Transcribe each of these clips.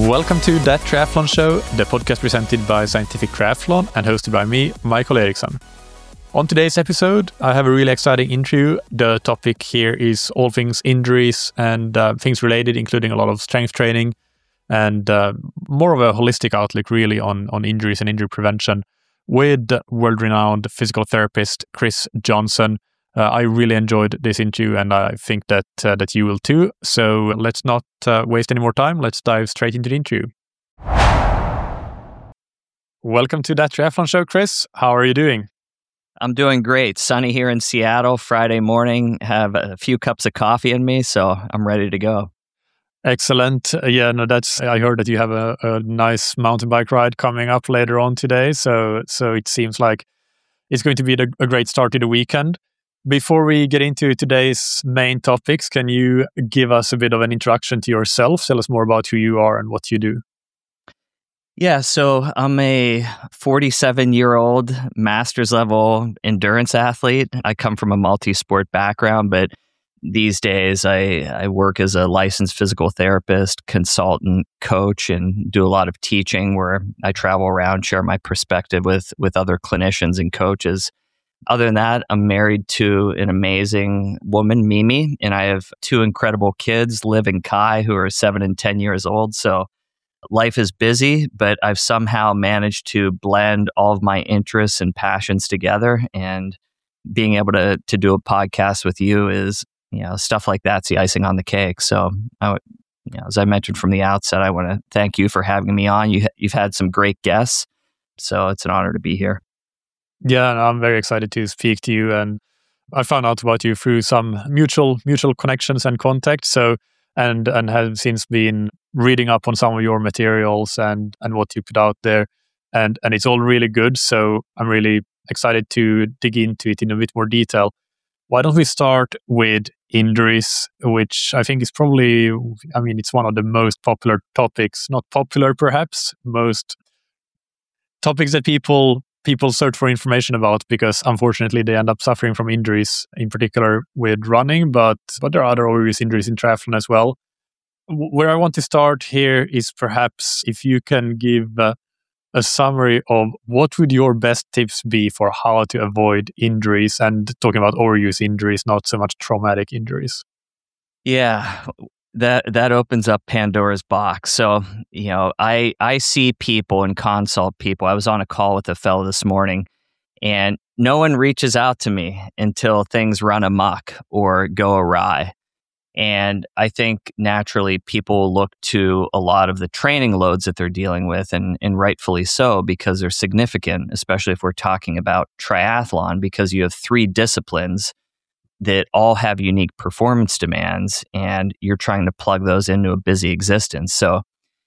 Welcome to That Triathlon Show, the podcast presented by Scientific Triathlon and hosted by me, Michael Eriksson. On today's episode, I have a really exciting interview. The topic here is all things injuries and things related, including a lot of strength training and more of a holistic outlook really on injuries and injury prevention with world-renowned physical therapist Chris Johnson. I really enjoyed this interview and I think that you will too. So let's not waste any more time. Let's dive straight into the interview. Welcome to That Triathlon Show, Chris. How are you doing? I'm doing great. Sunny here in Seattle, Friday morning. Have a few cups of coffee in me, so I'm ready to go. Excellent. I heard that you have a nice mountain bike ride coming up later on today. So it seems like it's going to be a great start to the weekend. Before we get into today's main topics, can you give us a bit of an introduction to yourself? Tell us more about who you are and what you do. Yeah, so I'm a 47-year-old master's level endurance athlete. I come from a multi-sport background, but these days I work as a licensed physical therapist, consultant, coach, and do a lot of teaching where I travel around, share my perspective with other clinicians and coaches. Other than that, I'm married to an amazing woman, Mimi, and I have two incredible kids, Liv and Kai, who are 7 and 10 years old. So life is busy, but I've somehow managed to blend all of my interests and passions together. And being able to do a podcast with you is, stuff like that's the icing on the cake. So, as I mentioned from the outset, I want to thank you for having me on. You've had some great guests, so it's an honor to be here. Yeah, I'm very excited to speak to you, and I found out about you through some mutual connections and contacts. So, and have since been reading up on some of your materials and what you put out there, and it's all really good. So I'm really excited to dig into it in a bit more detail. Why don't we start with injuries, which I think is probably, it's one of the most popular topics, not popular perhaps, most topics that people search for information about because unfortunately they end up suffering from injuries, in particular with running, but there are other obvious injuries in triathlon as well. Where I want to start here is perhaps if you can give a summary of what would your best tips be for how to avoid injuries, and talking about overuse injuries, not so much traumatic injuries. Yeah, that opens up Pandora's box. So, I see people and consult people. I was on a call with a fellow this morning, and no one reaches out to me until things run amok or go awry. And I think naturally people look to a lot of the training loads that they're dealing with, and rightfully so, because they're significant, especially if we're talking about triathlon, because you have 3 disciplines that all have unique performance demands, and you're trying to plug those into a busy existence. So,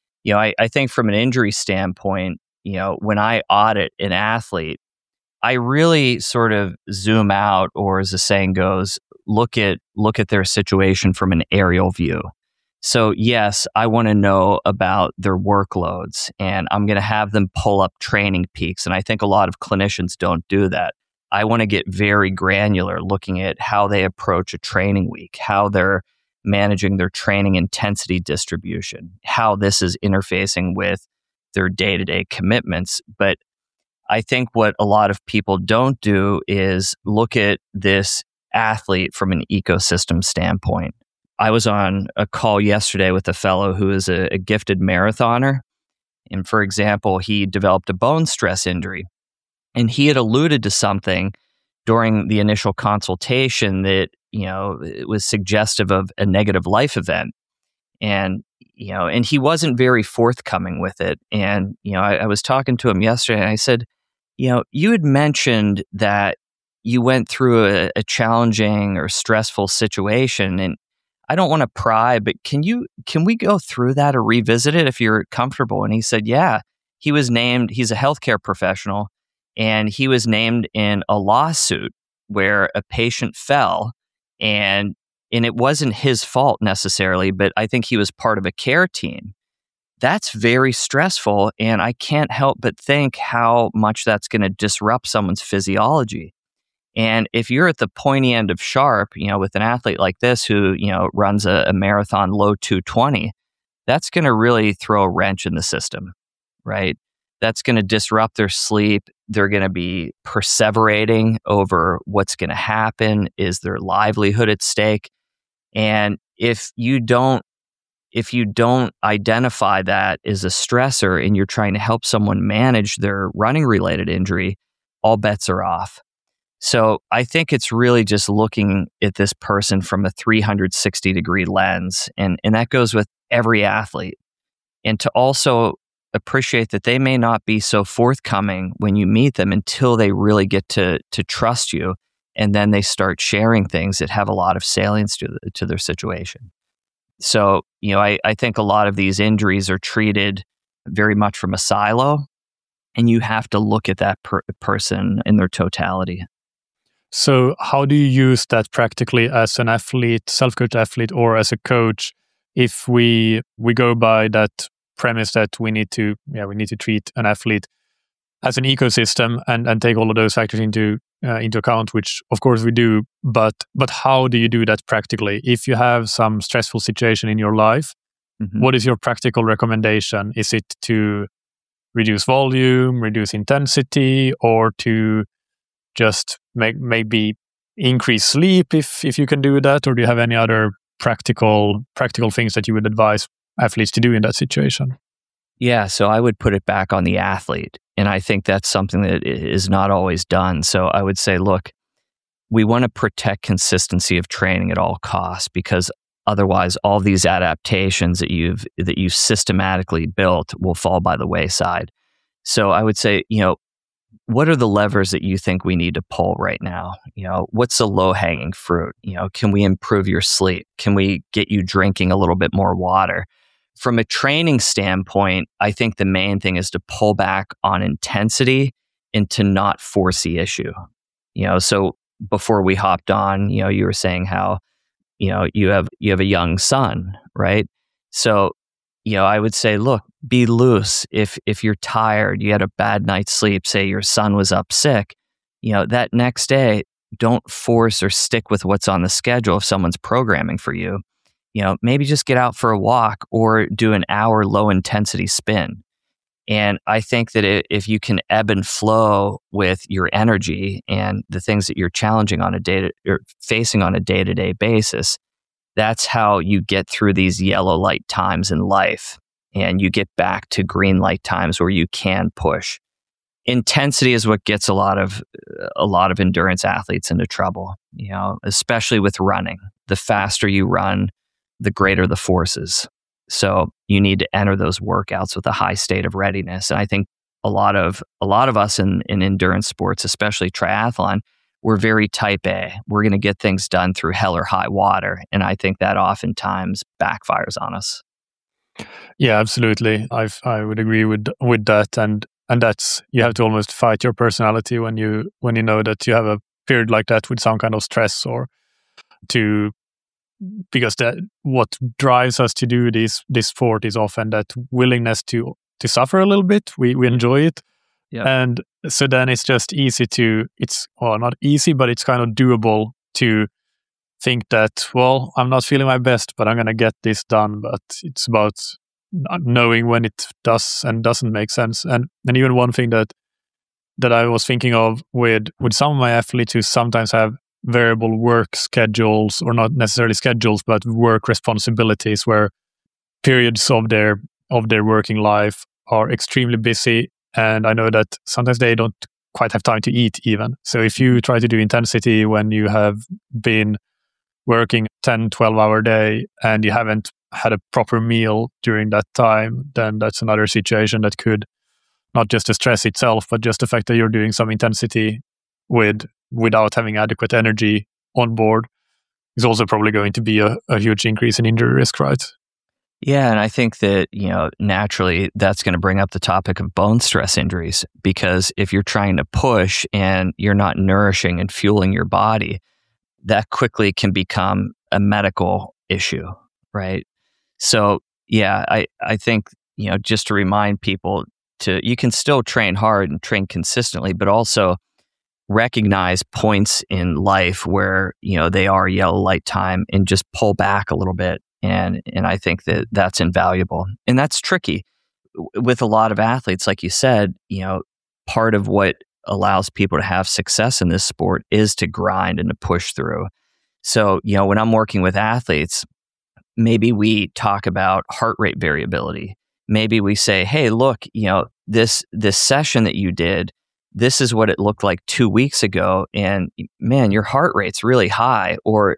I think from an injury standpoint, when I audit an athlete, I really sort of zoom out, or as the saying goes, look at their situation from an aerial view. So yes, I want to know about their workloads, and I'm going to have them pull up training peaks. And I think a lot of clinicians don't do that. I want to get very granular, looking at how they approach a training week, how they're managing their training intensity distribution, how this is interfacing with their day-to-day commitments. But I think what a lot of people don't do is look at this athlete from an ecosystem standpoint. I was on a call yesterday with a fellow who is a gifted marathoner. And for example, he developed a bone stress injury. And he had alluded to something during the initial consultation that, it was suggestive of a negative life event. And, and he wasn't very forthcoming with it. And, I was talking to him yesterday and I said, you had mentioned that you went through a challenging or stressful situation, and I don't want to pry, but can we go through that or revisit it if you're comfortable? And he said, yeah, he's a healthcare professional, and he was named in a lawsuit where a patient fell, and it wasn't his fault necessarily, but I think he was part of a care team. That's very stressful, and I can't help but think how much that's going to disrupt someone's physiology. And if you're at the pointy end of sharp, with an athlete like this who, runs a marathon low 220, that's going to really throw a wrench in the system, right? That's going to disrupt their sleep. They're going to be perseverating over what's going to happen. Is their livelihood at stake? And if you don't identify that as a stressor and you're trying to help someone manage their running related injury, all bets are off. So I think it's really just looking at this person from a 360-degree lens. And that goes with every athlete. And to also appreciate that they may not be so forthcoming when you meet them until they really get to trust you. And then they start sharing things that have a lot of salience to their situation. So, I think a lot of these injuries are treated very much from a silo, and you have to look at that person in their totality. So how do you use that practically as an athlete, self-coach athlete, or as a coach, if we go by that premise that we need to treat an athlete as an ecosystem and take all of those factors into account, which of course we do, but how do you do that practically? If you have some stressful situation in your life, what is your practical recommendation? Is it to reduce volume, reduce intensity, or to just maybe increase sleep if you can do that? Or do you have any other practical things that you would advise athletes to do in that situation? Yeah, so I would put it back on the athlete. And I think that's something that is not always done. So I would say, look, we want to protect consistency of training at all costs, because otherwise all these adaptations that you've systematically built will fall by the wayside. So I would say, what are the levers that you think we need to pull right now? What's the low-hanging fruit? Can we improve your sleep? Can we get you drinking a little bit more water? From a training standpoint, I think the main thing is to pull back on intensity and to not force the issue. So before we hopped on, you were saying how, you have a young son, right? So, I would say, look, be loose. If you're tired, you had a bad night's sleep, say your son was up sick, that next day, don't force or stick with what's on the schedule if someone's programming for you. Maybe just get out for a walk or do an hour low intensity spin. And I think that if you can ebb and flow with your energy and the things that you're challenging facing on a day-to-day basis, that's how you get through these yellow light times in life and you get back to green light times where you can push. Intensity is what gets a lot of endurance athletes into trouble, especially with running. The faster you run, the greater the forces. So you need to enter those workouts with a high state of readiness. And I think a lot of us in endurance sports, especially triathlon, we're very type A. We're going to get things done through hell or high water. And I think that oftentimes backfires on us. Yeah, absolutely. I would agree with that. And that's, you have to almost fight your personality when you know that you have a period like that with some kind of stress, because that what drives us to do this sport is often that willingness to suffer a little bit. We enjoy it. Yep. And so then it's just not easy, but it's kind of doable to think that, well, I'm not feeling my best, but I'm going to get this done. But it's about knowing when it does and doesn't make sense. And even one thing that I was thinking of with some of my athletes who sometimes have variable work schedules, or not necessarily schedules, but work responsibilities, where periods of their working life are extremely busy. And I know that sometimes they don't quite have time to eat even. So if you try to do intensity when you have been working 10, 12-hour day and you haven't had a proper meal during that time, then that's another situation that could, not just the stress itself, but just the fact that you're doing some intensity without having adequate energy on board, is also probably going to be a huge increase in injury risk, right? Yeah, and I think that, naturally that's going to bring up the topic of bone stress injuries, because if you're trying to push and you're not nourishing and fueling your body, that quickly can become a medical issue, right? So, yeah, I think, just to remind people you can still train hard and train consistently, but also recognize points in life where, they are yellow light time and just pull back a little bit And I think that that's invaluable. And that's tricky with a lot of athletes. Like you said, part of what allows people to have success in this sport is to grind and to push through. So, when I'm working with athletes, maybe we talk about heart rate variability. Maybe we say, hey, look, this session that you did, this is what it looked like 2 weeks ago. And man, your heart rate's really high. Or,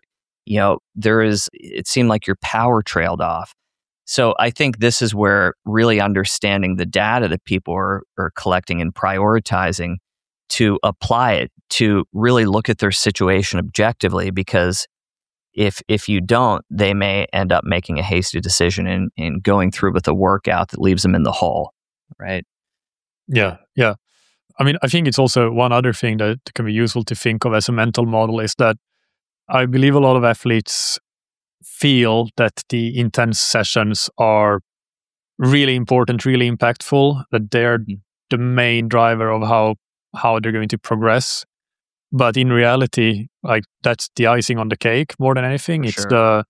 it seemed like your power trailed off. So I think this is where really understanding the data that people are collecting and prioritizing to apply it, to really look at their situation objectively, because if you don't, they may end up making a hasty decision and going through with a workout that leaves them in the hole, right? Yeah. I mean, I think it's also one other thing that can be useful to think of as a mental model is that I believe a lot of athletes feel that the intense sessions are really important, really impactful, that they're the main driver of how they're going to progress. But in reality, like, that's the icing on the cake more than anything. It's sure.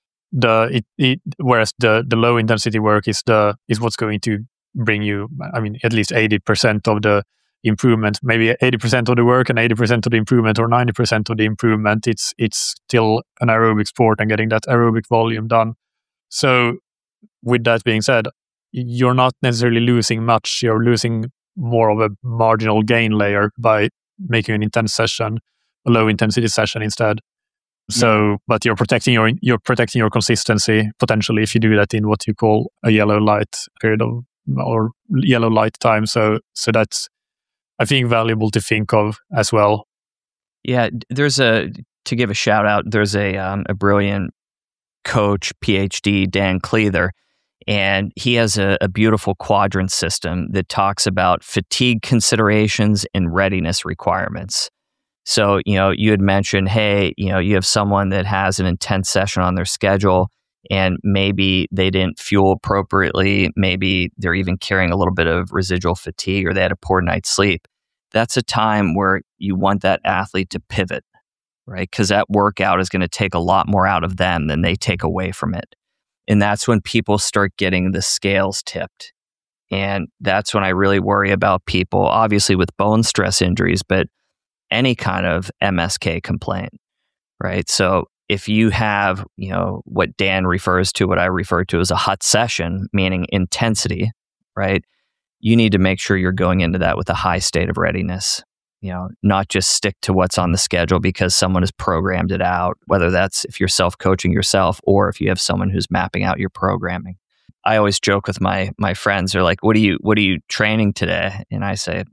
whereas the low intensity work is what's going to bring you, I mean, at least 80% of the improvement, maybe 80% of the work and 80% of the improvement, or 90% of the improvement. It's still an aerobic sport and getting that aerobic volume done. So with that being said, you're not necessarily losing much. You're losing more of a marginal gain layer by making an intense session, a low intensity session instead. So, but you're protecting your consistency potentially if you do that in what you call a yellow light period of, or yellow light time. So that's, I think, valuable to think of as well. Yeah, to give a shout out, there's a brilliant coach, PhD, Dan Cleather, and he has a beautiful quadrant system that talks about fatigue considerations and readiness requirements. So, you had mentioned, hey, you have someone that has an intense session on their schedule and maybe they didn't fuel appropriately. Maybe they're even carrying a little bit of residual fatigue, or they had a poor night's sleep. That's a time where you want that athlete to pivot, right? Because that workout is going to take a lot more out of them than they take away from it. And that's when people start getting the scales tipped. And that's when I really worry about people, obviously with bone stress injuries, but any kind of MSK complaint, right? So if you have, what Dan refers to, what I refer to as a hot session, meaning intensity, right? You need to make sure you're going into that with a high state of readiness, not just stick to what's on the schedule because someone has programmed it out, whether that's if you're self-coaching yourself or if you have someone who's mapping out your programming. I always joke with my friends. They're like, what are you training today? And I say,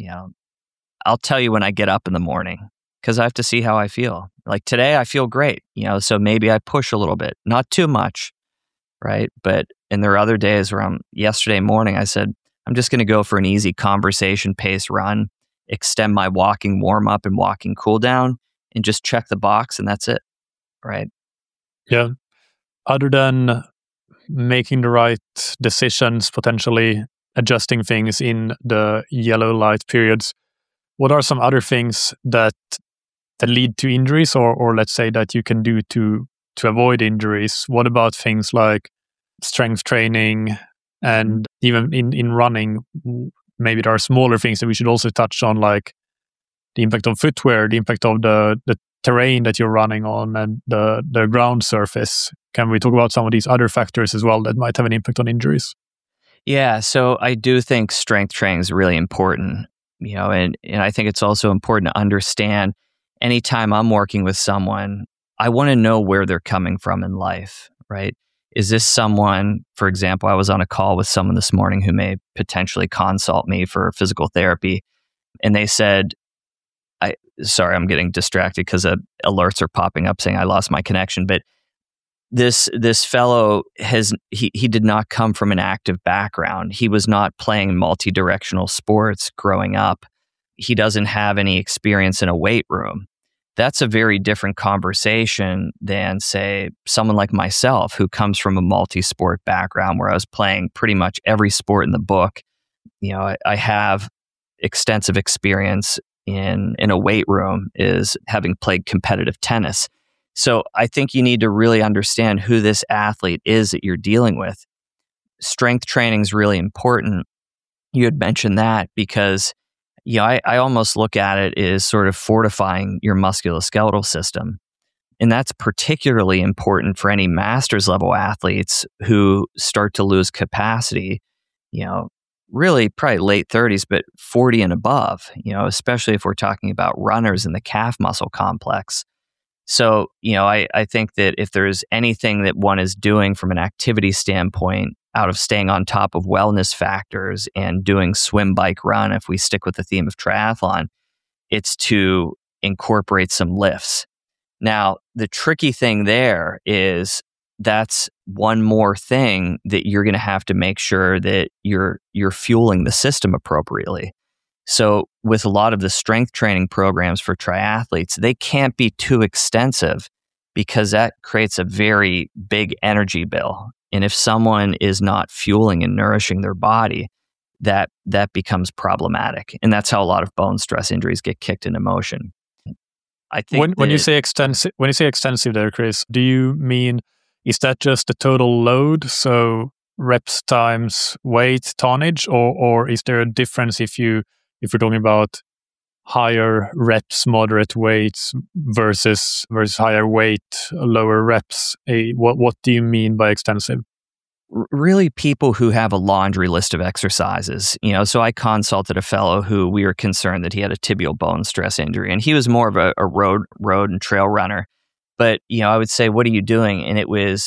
I'll tell you when I get up in the morning, because I have to see how I feel. Like today, I feel great, so maybe I push a little bit, not too much, right? And there are other days where yesterday morning, I said, I'm just going to go for an easy conversation pace run, extend my walking warm up and walking cool down, and just check the box, and that's it, right? Yeah. Other than making the right decisions, potentially adjusting things in the yellow light periods, what are some other things that lead to injuries, or let's say that you can do to avoid injuries? What about things like strength training, and even in running, maybe there are smaller things that we should also touch on, like the impact of footwear, the impact of the terrain that you're running on, and the ground surface. Can we talk about some of these other factors as well that might have an impact on injuries? Yeah, so I do think strength training is really important, and I think it's also important to understand anytime I'm working with someone, I want to know where they're coming from in life, right? Is this someone, for example, I was on a call with someone this morning who may potentially consult me for physical therapy, and they said, sorry, I'm getting distracted because alerts are popping up saying I lost my connection, but this fellow he did not come from an active background. He was not playing multi-directional sports growing up. He doesn't have any experience in a weight room. That's a very different conversation than, say, someone like myself who comes from a multi-sport background where I was playing pretty much every sport in the book. I have extensive experience in a weight room, is having played competitive tennis. So I think you need to really understand who this athlete is that you're dealing with. Strength training is really important. You had mentioned that because I almost look at it as sort of fortifying your musculoskeletal system. And that's particularly important for any master's level athletes who start to lose capacity, really probably late 30s, but 40 and above, especially if we're talking about runners in the calf muscle complex. So, I think that if there's anything that one is doing from an activity standpoint, out of staying on top of wellness factors and doing swim, bike, run, if we stick with the theme of triathlon, it's to incorporate some lifts. Now, the tricky thing there is that's one more thing that you're going to have to make sure that you're fueling the system appropriately. So with a lot of the strength training programs for triathletes, they can't be too extensive because that creates a very big energy bill. And if someone is not fueling and nourishing their body, that becomes problematic. And that's how a lot of bone stress injuries get kicked into motion. I think when you say extensive there, Chris, do you mean, is that just the total load? So reps times weight tonnage, or is there a difference if we're talking about higher reps, moderate weights versus higher weight, lower reps? What do you mean by extensive? Really, people who have a laundry list of exercises. So I consulted a fellow who we were concerned that he had a tibial bone stress injury, and he was more of a road and trail runner. But I would say, what are you doing? And it was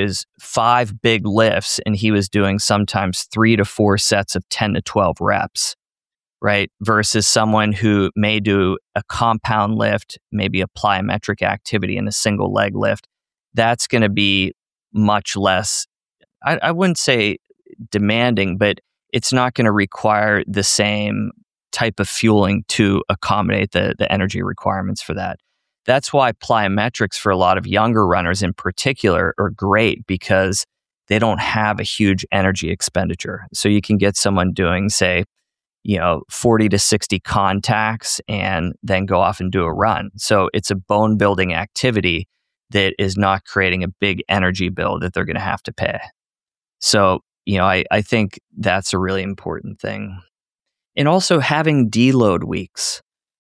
5 big lifts, and he was doing sometimes 3 to 4 sets of 10 to 12 reps. Right? Versus someone who may do a compound lift, maybe a plyometric activity and a single leg lift. That's going to be much less, I wouldn't say demanding, but it's not going to require the same type of fueling to accommodate the energy requirements for that. That's why plyometrics for a lot of younger runners in particular are great, because they don't have a huge energy expenditure. So you can get someone doing, say, 40 to 60 contacts and then go off and do a run. So it's a bone building activity that is not creating a big energy bill that they're going to have to pay. So, I think that's a really important thing. And also having deload weeks.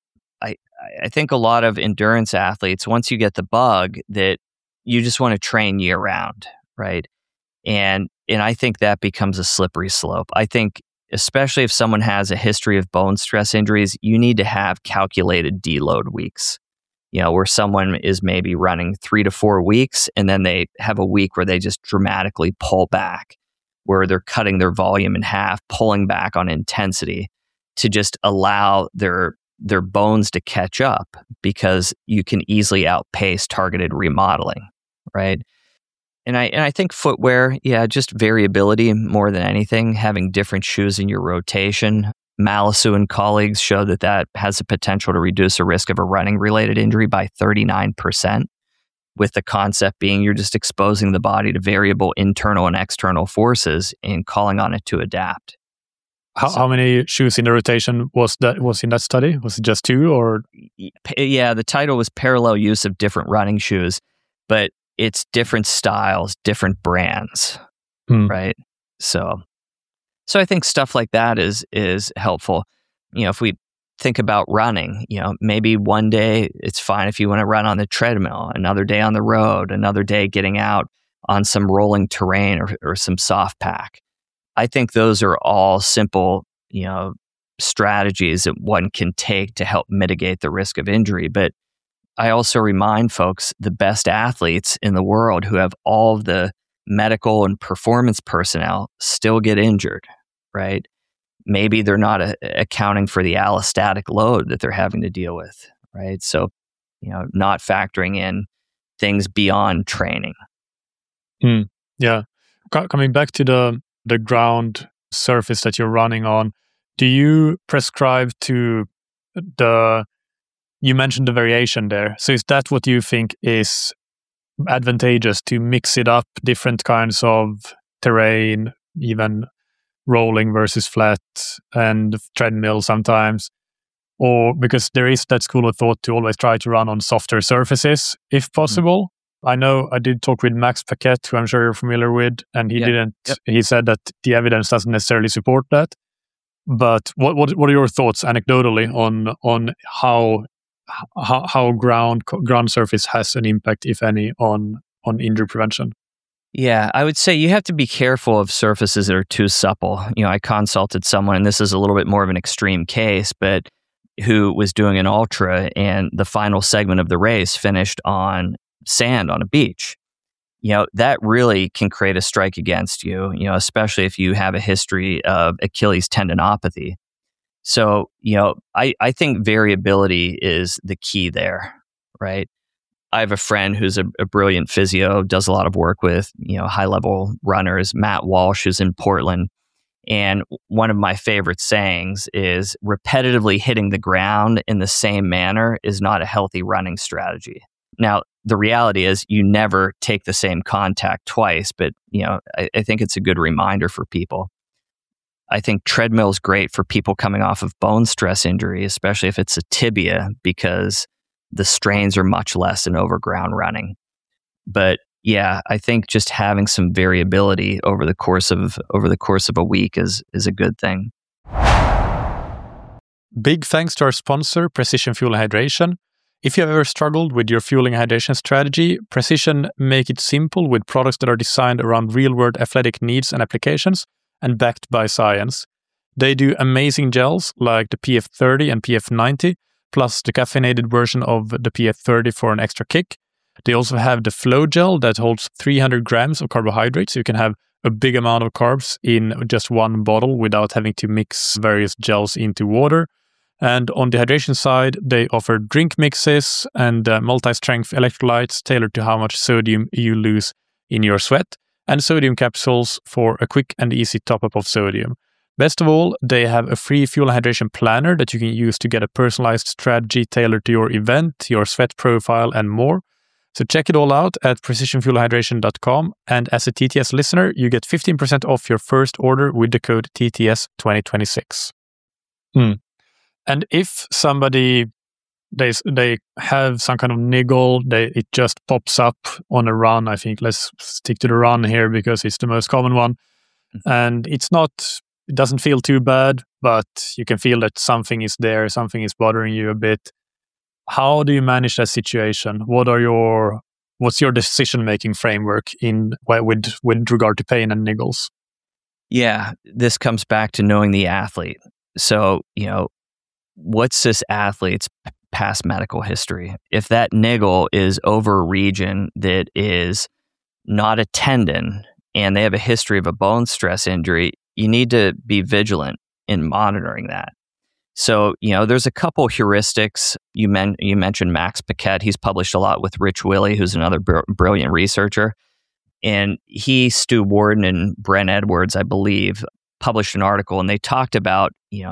I think a lot of endurance athletes, once you get the bug, that you just want to train year round, right? And I think that becomes a slippery slope. I think especially if someone has a history of bone stress injuries, you need to have calculated deload weeks, where someone is maybe running 3 to 4 weeks, and then they have a week where they just dramatically pull back, where they're cutting their volume in half, pulling back on intensity to just allow their bones to catch up, because you can easily outpace targeted remodeling, right? And I think footwear, just variability more than anything, having different shoes in your rotation. Malisu and colleagues show that has the potential to reduce the risk of a running-related injury by 39%, with the concept being you're just exposing the body to variable internal and external forces and calling on it to adapt. How many shoes in the rotation was in that study? Was it just 2 or? Yeah, the title was Parallel Use of Different Running Shoes, but it's different styles, different brands, right? So I think stuff like that is helpful. If we think about running, maybe one day it's fine if you want to run on the treadmill, another day on the road, another day getting out on some rolling terrain or some soft pack. I think those are all simple, strategies that one can take to help mitigate the risk of injury. But I also remind folks, the best athletes in the world who have all of the medical and performance personnel still get injured, right? Maybe they're not accounting for the allostatic load that they're having to deal with, right? So, not factoring in things beyond training. Yeah. Coming back to the ground surface that you're running on, do you prescribe to you mentioned the variation there. So is that what you think is advantageous, to mix it up, different kinds of terrain, even rolling versus flat and treadmill sometimes? or because there is that school of thought to always try to run on softer surfaces if possible. I know I did talk with Max Paquette, who I'm sure you're familiar with, and he said that the evidence doesn't necessarily support that. But what are your thoughts anecdotally on how ground surface has an impact, if any, on injury prevention? Yeah, I would say you have to be careful of surfaces that are too supple. I consulted someone, and this is a little bit more of an extreme case, but who was doing an ultra, and the final segment of the race finished on sand on a beach. That really can create a strike against you, especially if you have a history of Achilles tendinopathy. So, I think variability is the key there, right? I have a friend who's a brilliant physio, does a lot of work with, high-level runners, Matt Walsh, who's in Portland. And one of my favorite sayings is repetitively hitting the ground in the same manner is not a healthy running strategy. Now, the reality is you never take the same contact twice, but, I think it's a good reminder for people. I think treadmill is great for people coming off of bone stress injury, especially if it's a tibia, because the strains are much less in overground running. But yeah, I think just having some variability over the course of a week is a good thing. Big thanks to our sponsor, Precision Fuel and Hydration. If you have ever struggled with your fueling and hydration strategy, Precision make it simple with products that are designed around real-world athletic needs and applications and backed by science. They do amazing gels like the PF30 and PF90, plus the caffeinated version of the PF30 for an extra kick. They also have the Flow Gel that holds 300 grams of carbohydrates, so you can have a big amount of carbs in just one bottle without having to mix various gels into water. And on the hydration side, they offer drink mixes and multi-strength electrolytes tailored to how much sodium you lose in your sweat, and sodium capsules for a quick and easy top-up of sodium. Best of all, they have a free fuel and hydration planner that you can use to get a personalized strategy tailored to your event, your sweat profile, and more. So check it all out at precisionfuelhydration.com. And as a TTS listener, you get 15% off your first order with the code TTS2026. And if somebody, they have some kind of niggle, it just pops up on a run, I think let's stick to the run here because it's the most common one. And it doesn't feel too bad, but you can feel that something is there, something is bothering you a bit. How do you manage that situation? What's your decision-making framework with regard to pain and niggles? Yeah, this comes back to knowing the athlete. So, what's this athlete's past medical history? If that niggle is over a region that is not a tendon and they have a history of a bone stress injury, you need to be vigilant in monitoring that. So, there's a couple heuristics. You mentioned Max Paquette. He's published a lot with Rich Willey, who's another brilliant researcher. And Stu Warden and Brent Edwards, I believe, published an article, and they talked about,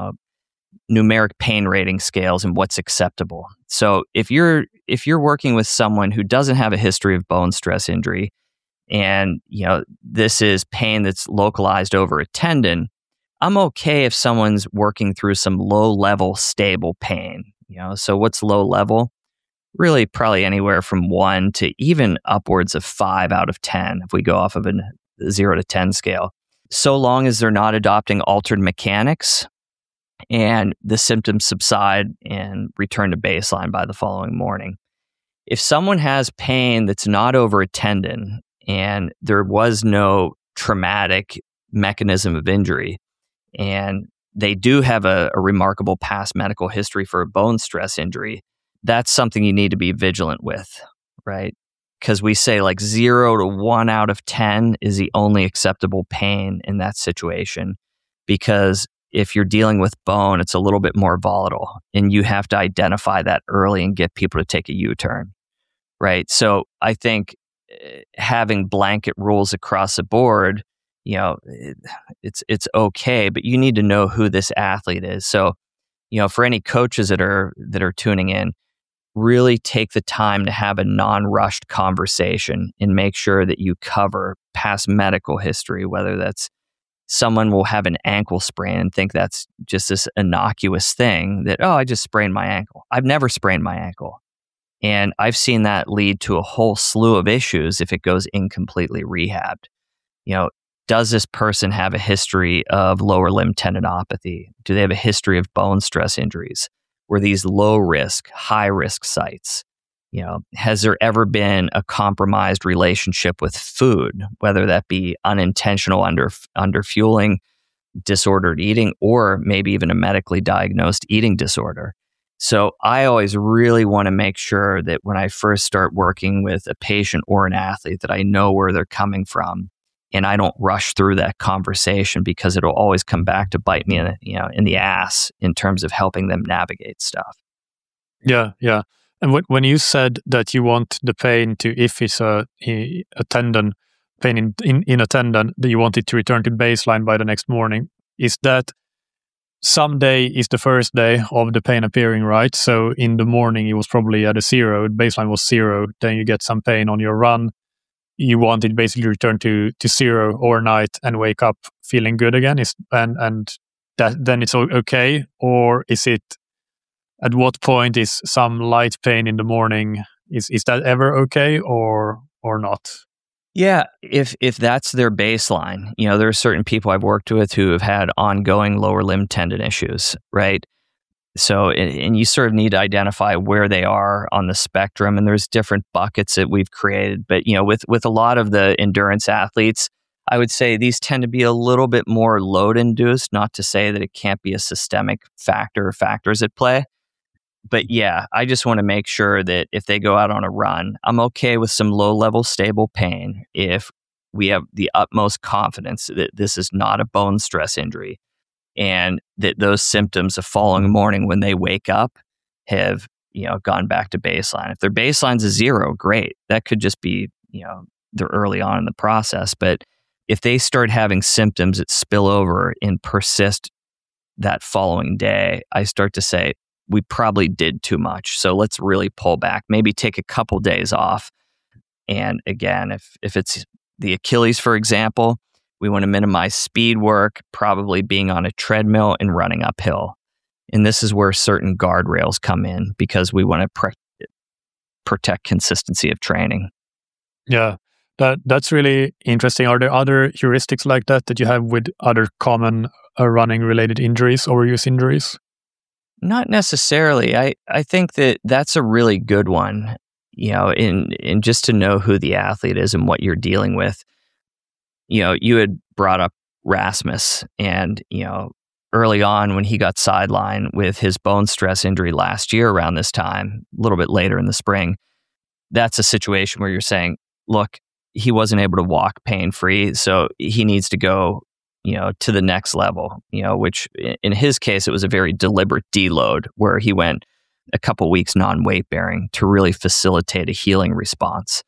numeric pain rating scales and what's acceptable. So if you're working with someone who doesn't have a history of bone stress injury, and this is pain that's localized over a tendon, I'm okay if someone's working through some low-level stable pain. So what's low level? Really probably anywhere from 1 to even upwards of 5 out of 10 if we go off of a 0 to 10 scale. So long as they're not adopting altered mechanics and the symptoms subside and return to baseline by the following morning. If someone has pain that's not over a tendon and there was no traumatic mechanism of injury, and they do have a remarkable past medical history for a bone stress injury, that's something you need to be vigilant with, right? Because we say like 0 to 1 out of 10 is the only acceptable pain in that situation. Because if you're dealing with bone, it's a little bit more volatile, and you have to identify that early and get people to take a U-turn, right? So I think having blanket rules across the board, it's okay, but you need to know who this athlete is. So, for any coaches that are tuning in, really take the time to have a non-rushed conversation and make sure that you cover past medical history, whether that's someone will have an ankle sprain and think that's just this innocuous thing that, oh, I just sprained my ankle. I've never sprained my ankle. And I've seen that lead to a whole slew of issues if it goes incompletely rehabbed. Does this person have a history of lower limb tendinopathy? Do they have a history of bone stress injuries? Were these low risk, high risk sites? Has there ever been a compromised relationship with food, whether that be unintentional underfueling, disordered eating, or maybe even a medically diagnosed eating disorder? So I always really want to make sure that when I first start working with a patient or an athlete, that I know where they're coming from, and I don't rush through that conversation, because it'll always come back to bite me in the ass in terms of helping them navigate stuff. Yeah, yeah. And when you said that you want the pain to, if it's a tendon, pain in a tendon, that you want it to return to baseline by the next morning, is that someday is the first day of the pain appearing, right? So in the morning, it was probably at a 0, baseline was 0, then you get some pain on your run. You want it basically to return to 0 overnight and wake up feeling good again, and that then it's okay? Or is it, at what point is some light pain in the morning, is that ever okay or not? Yeah, if that's their baseline, there are certain people I've worked with who have had ongoing lower limb tendon issues, right? So, and you sort of need to identify where they are on the spectrum, and there's different buckets that we've created. But with a lot of the endurance athletes, I would say these tend to be a little bit more load induced. Not to say that it can't be a systemic factor or factors at play. But yeah, I just want to make sure that if they go out on a run, I'm okay with some low-level stable pain if we have the utmost confidence that this is not a bone stress injury, and that those symptoms the following morning when they wake up have gone back to baseline. If their baseline's a 0, great. That could just be they're early on in the process. But if they start having symptoms that spill over and persist that following day, I start to say, we probably did too much. So let's really pull back, maybe take a couple days off. And again, if it's the Achilles, for example, we want to minimize speed work, probably being on a treadmill and running uphill. And this is where certain guardrails come in, because we want to protect consistency of training. Yeah, that's really interesting. Are there other heuristics like that you have with other common running related injuries, overuse injuries? Not necessarily. I think that's a really good one, in just to know who the athlete is and what you're dealing with. You had brought up Rasmus, and, early on when he got sidelined with his bone stress injury last year around this time, a little bit later in the spring, that's a situation where you're saying, look, he wasn't able to walk pain-free, so he needs to go to the next level, which in his case, it was a very deliberate deload where he went a couple weeks non-weight bearing to really facilitate a healing response.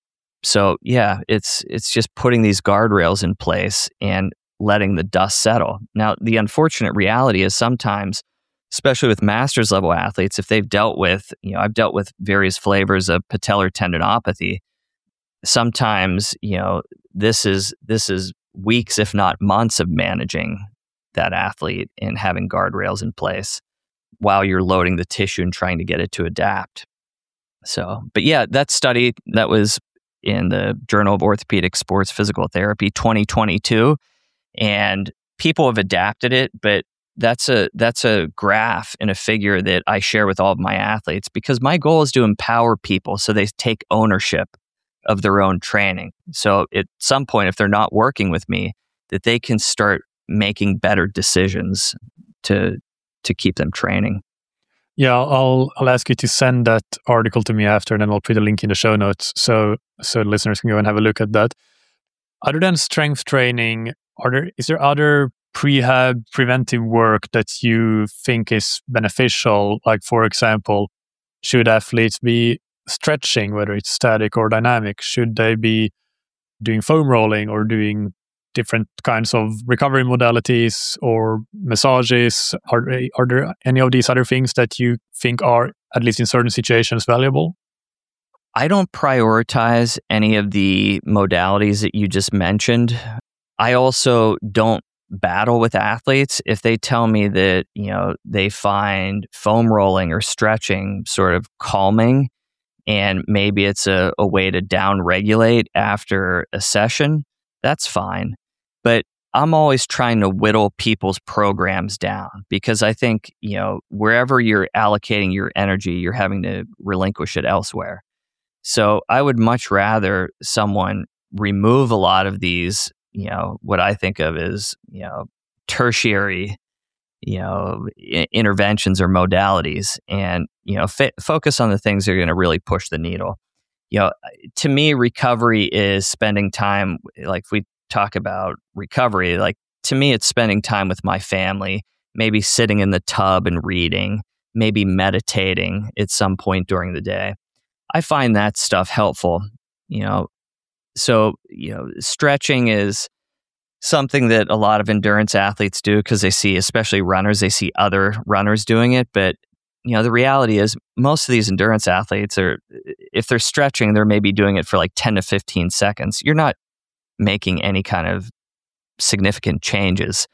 So yeah, it's just putting these guardrails in place and letting the dust settle. Now, the unfortunate reality is sometimes, especially with masters level athletes, if they've dealt with, I've dealt with various flavors of patellar tendinopathy, sometimes, this is weeks, if not months, of managing that athlete and having guardrails in place while you're loading the tissue and trying to get it to adapt. So, but yeah, that study that was in the Journal of Orthopedic Sports Physical Therapy 2022, and people have adapted it, but that's a graph and a figure that I share with all of my athletes, because my goal is to empower people so they take ownership of their own training. So at some point, if they're not working with me, that they can start making better decisions to keep them training. Yeah, I'll ask you to send that article to me after, and then I'll put a link in the show notes so listeners can go and have a look at that. Other than strength training, is there other prehab preventive work that you think is beneficial? Like, for example, should athletes be stretching, whether it's static or dynamic? Should they be doing foam rolling or doing different kinds of recovery modalities or massages? Are there any of these other things that you think are, at least in certain situations, valuable? I don't prioritize any of the modalities that you just mentioned. I also don't battle with athletes if they tell me that, they find foam rolling or stretching sort of calming, and maybe it's a way to down regulate after a session. That's fine. But I'm always trying to whittle people's programs down, because I think, wherever you're allocating your energy, you're having to relinquish it elsewhere. So I would much rather someone remove a lot of these, what I think of as, tertiary, interventions or modalities, and, focus on the things that are going to really push the needle. To me, recovery is spending time, like if we talk about recovery, like to me, it's spending time with my family, maybe sitting in the tub and reading, maybe meditating at some point during the day. I find that stuff helpful, So, stretching is something that a lot of endurance athletes do because they see, especially runners, they see other runners doing it. But, the reality is most of these endurance athletes if they're stretching, they're maybe doing it for like 10 to 15 seconds. You're not making any kind of significant changes.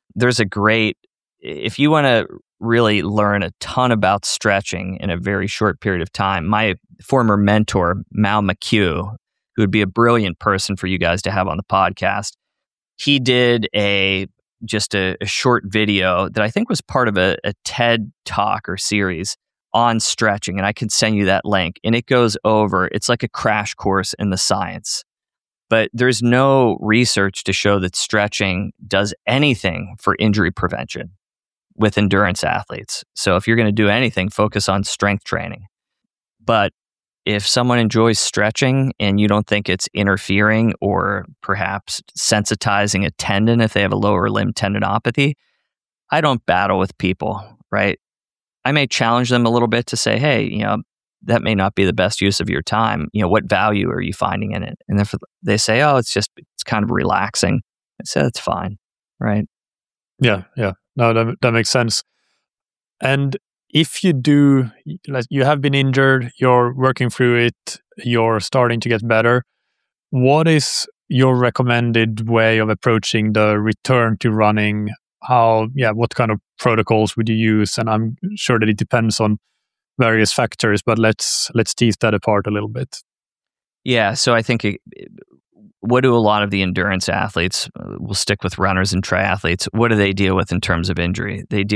If you want to really learn a ton about stretching in a very short period of time, my former mentor, Mal McHugh, who would be a brilliant person for you guys to have on the podcast, he did just a short video that I think was part of a TED talk or series on stretching. And I can send you that link. And it goes over, it's like a crash course in the science. But there's no research to show that stretching does anything for injury prevention with endurance athletes. So if you're going to do anything, focus on strength training. But if someone enjoys stretching and you don't think it's interfering or perhaps sensitizing a tendon if they have a lower limb tendinopathy, I don't battle with people, right? I may challenge them a little bit to say, hey, that may not be the best use of your time. What value are you finding in it? And if they say, oh, it's kind of relaxing, I say, that's fine, right? Yeah. No, that makes sense. And if you have been injured, you're working through it, you're starting to get better, what is your recommended way of approaching the return to running? What kind of protocols would you use? And I'm sure that it depends on various factors, but let's tease that apart a little bit. Yeah, so I think what do a lot of the endurance athletes, we'll stick with runners and triathletes, what do they deal with in terms of injury? They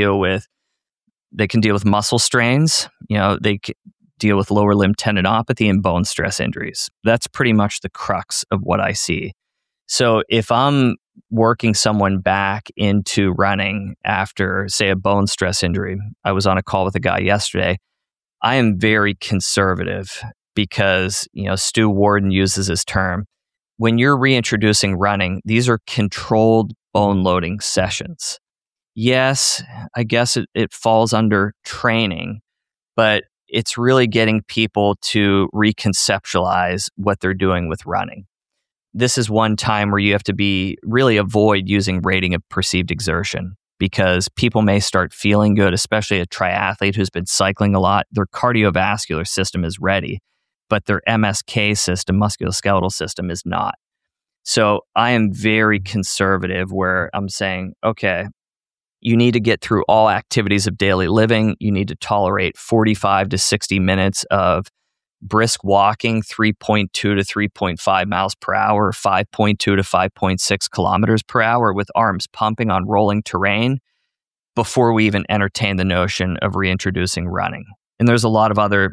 can deal with muscle strains, they deal with lower limb tendinopathy and bone stress injuries. That's pretty much the crux of what I see. So if I'm working someone back into running after, say, a bone stress injury, I was on a call with a guy yesterday, I am very conservative because, Stu Warden uses this term. When you're reintroducing running, these are controlled bone loading sessions. Yes, I guess it falls under training, but it's really getting people to reconceptualize what they're doing with running. This is one time where you have to really avoid using rating of perceived exertion, because people may start feeling good, especially a triathlete who's been cycling a lot. Their cardiovascular system is ready, but their MSK system, musculoskeletal system, is not. So I am very conservative where I'm saying, okay, you need to get through all activities of daily living. You need to tolerate 45 to 60 minutes of brisk walking, 3.2 to 3.5 miles per hour, 5.2 to 5.6 kilometers per hour with arms pumping on rolling terrain before we even entertain the notion of reintroducing running. And there's a lot of other,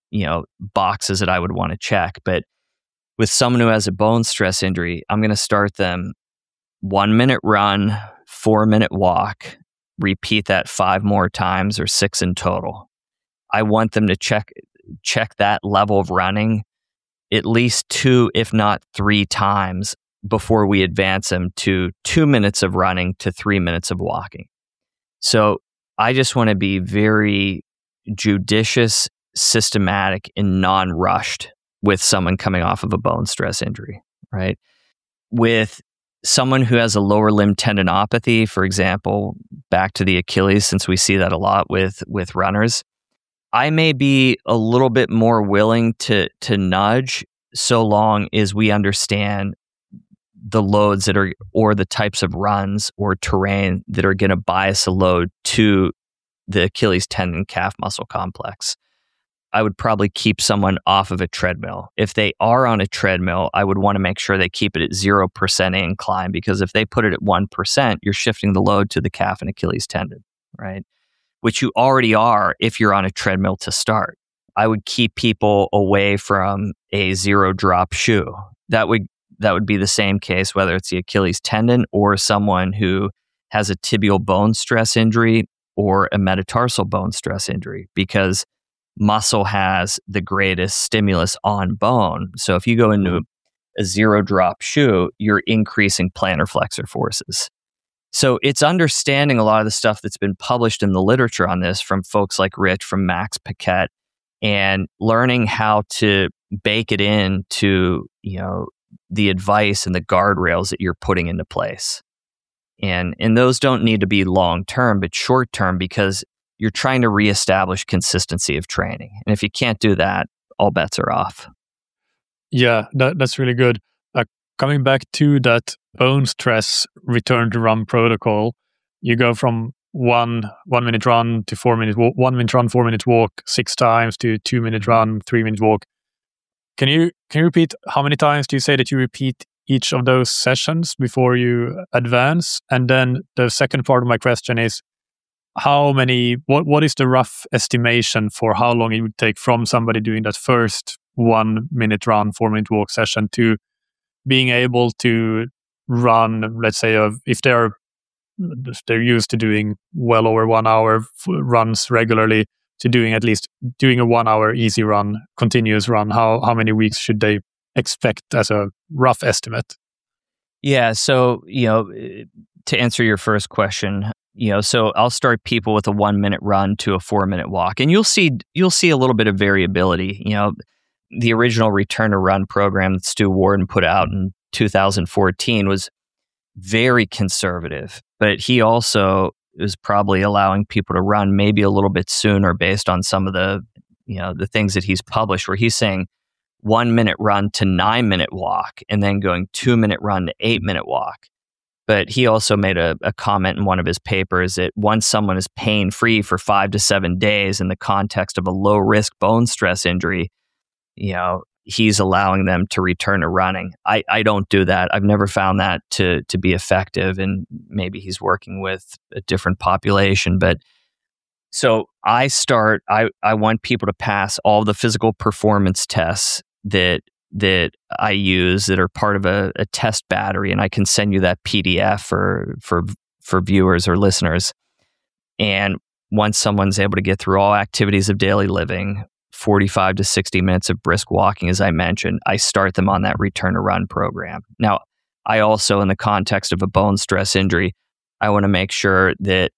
boxes that I would want to check. But with someone who has a bone stress injury, I'm going to start them 1 minute run, 4 minute walk, repeat that 5 more times or 6 in total. I want them to check that level of running at least 2, if not 3 times before we advance them to 2 minutes of running to 3 minutes of walking. So I just want to be very judicious, systematic, and non-rushed with someone coming off of a bone stress injury, right? With someone who has a lower limb tendinopathy, for example, back to the Achilles, since we see that a lot with runners, I may be a little bit more willing to nudge so long as we understand the loads that are, or the types of runs or terrain that are going to bias a load to the Achilles tendon calf muscle complex. I would probably keep someone off of a treadmill. If they are on a treadmill, I would want to make sure they keep it at 0% incline, because if they put it at 1%, you're shifting the load to the calf and Achilles tendon, right? Which you already are if you're on a treadmill to start. I would keep people away from a zero drop shoe. That would be the same case whether it's the Achilles tendon or someone who has a tibial bone stress injury or a metatarsal bone stress injury, because muscle has the greatest stimulus on bone. So if you go into a zero drop shoe, you're increasing plantar flexor forces. So it's understanding a lot of the stuff that's been published in the literature on this from folks like Rich, from Max Paquette, and learning how to bake it into, the advice and the guardrails that you're putting into place. And those don't need to be long term, but short term, because you're trying to reestablish consistency of training. And if you can't do that, all bets are off. Yeah, that's really good. Coming back to that bone stress return to run protocol, you go from 1 minute run to 4 minute walk, 1 minute run, 4 minute walk 6 times to 2 minute run, 3 minute walk. Can you repeat how many times do you say that you repeat each of those sessions before you advance? And then the second part of my question is, what is the rough estimation for how long it would take from somebody doing that first 1 minute run, 4 minute walk session to being able to run, let's say, if they're used to doing well over 1 hour runs regularly, to doing a 1 hour easy run, continuous run? How many weeks should they expect as a rough estimate? Yeah, so to answer your first question, so I'll start people with a 1 minute run to a 4 minute walk, and you'll see a little bit of variability. The original Return to Run program that Stu Warden put out in 2014 was very conservative, but he also is probably allowing people to run maybe a little bit sooner based on some of the things that he's published, where he's saying 1 minute run to 9 minute walk and then going 2 minute run to 8 minute walk. But he also made a comment in one of his papers that once someone is pain free for 5 to 7 days in the context of a low risk bone stress injury, he's allowing them to return to running. I don't do that. I've never found that to be effective, and maybe he's working with a different population. But so I want people to pass all the physical performance tests that I use that are part of a test battery, and I can send you that PDF for viewers or listeners. And once someone's able to get through all activities of daily living, 45 to 60 minutes of brisk walking, as I mentioned, I start them on that return to run program. Now, I also, in the context of a bone stress injury, I want to make sure that,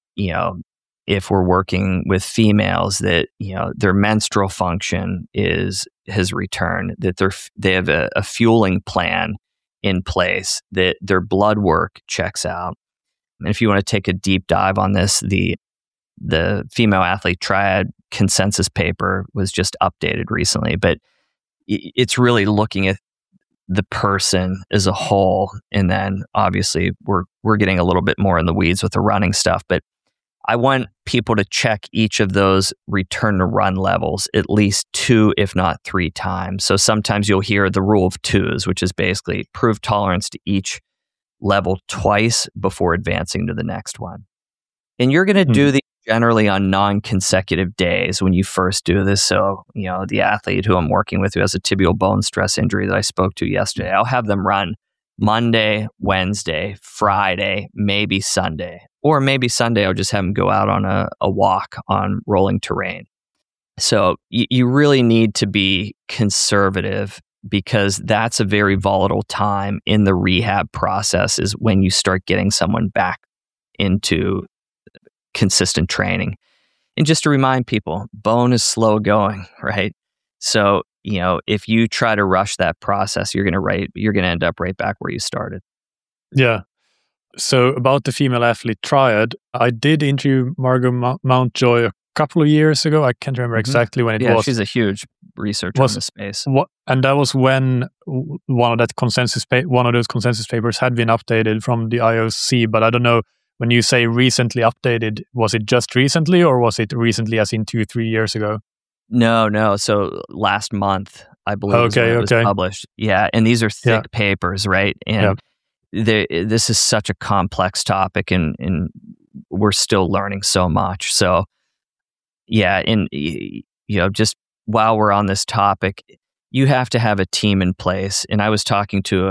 if we're working with females, that, their menstrual function has returned, that they have a fueling plan in place, that their blood work checks out. And if you want to take a deep dive on this, the female athlete triad consensus paper was just updated recently, but it's really looking at the person as a whole. And then obviously we're getting a little bit more in the weeds with the running stuff, but I want people to check each of those return to run levels at least 2, if not 3 times. So sometimes you'll hear the rule of 2s, which is basically prove tolerance to each level twice before advancing to the next one. And you're going to do these generally on non-consecutive days when you first do this. So, the athlete who I'm working with who has a tibial bone stress injury that I spoke to yesterday, I'll have them run Monday, Wednesday, Friday, maybe Sunday. Or maybe Sunday, I'll just have them go out on a walk on rolling terrain. So you really need to be conservative, because that's a very volatile time in the rehab process, is when you start getting someone back into consistent training. And just to remind people, bone is slow going, right? So, if you try to rush that process, you're going to end up right back where you started. Yeah. So about the female athlete triad, I did interview Margot Mountjoy couple of years ago. I can't remember exactly when it was. Yeah, she's a huge researcher in this space. And that was when one of those consensus papers had been updated from the IOC. But I don't know, when you say recently updated, was it just recently, or was it recently as in 2-3 years ago? No. So last month, I believe, is when it was published. Yeah, and these are thick papers, right? And this is such a complex topic, and we're still learning so much. So, yeah, and just while we're on this topic, you have to have a team in place. And I was talking to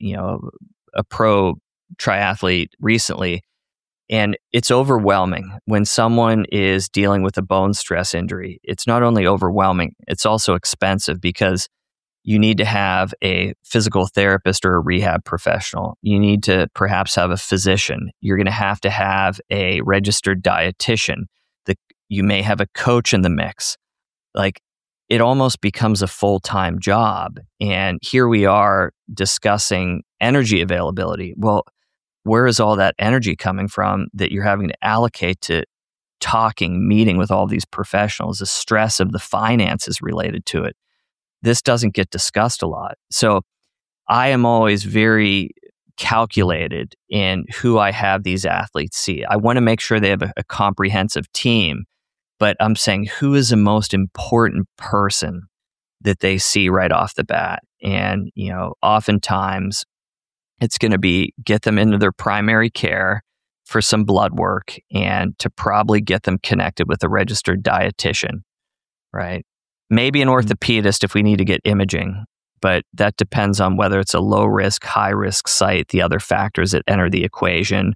a pro triathlete recently, and it's overwhelming when someone is dealing with a bone stress injury. It's not only overwhelming, it's also expensive, because you need to have a physical therapist or a rehab professional. You need to perhaps have a physician. You're going to have a registered dietitian. You may have a coach in the mix. Like, it almost becomes a full-time job. And here we are discussing energy availability. Well, where is all that energy coming from that you're having to allocate to meeting with all these professionals, the stress of the finances related to it? This doesn't get discussed a lot. So I am always very calculated in who I have these athletes see. I want to make sure they have a comprehensive team, but I'm saying, who is the most important person that they see right off the bat? And, oftentimes it's going to be get them into their primary care for some blood work, and to probably get them connected with a registered dietitian, right? Maybe an orthopedist if we need to get imaging, but that depends on whether it's a low risk, high risk site, the other factors that enter the equation,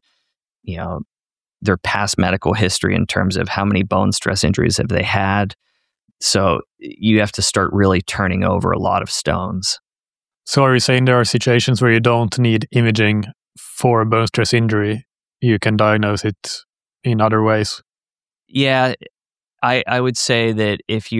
their past medical history in terms of how many bone stress injuries have they had. So you have to start really turning over a lot of stones. So are you saying there are situations where you don't need imaging for a bone stress injury? You can diagnose it in other ways? Yeah, I would say that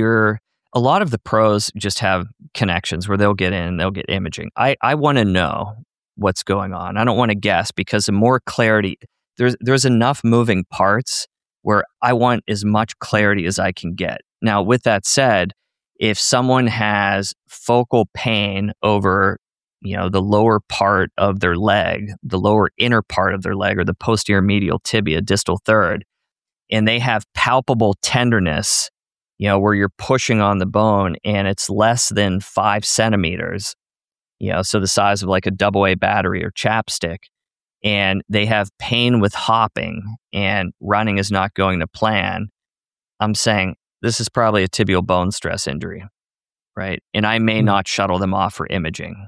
a lot of the pros just have connections where they'll get in and they'll get imaging. I want to know what's going on. I don't want to guess, because the more clarity, there's enough moving parts where I want as much clarity as I can get. Now, with that said, if someone has focal pain over, the lower part of their leg, the lower inner part of their leg, or the posterior medial tibia, distal third, and they have palpable tenderness, where you're pushing on the bone and it's less than 5 centimeters, so the size of like a AA battery or chapstick, and they have pain with hopping and running is not going to plan, I'm saying this is probably a tibial bone stress injury, right? And I may not shuttle them off for imaging.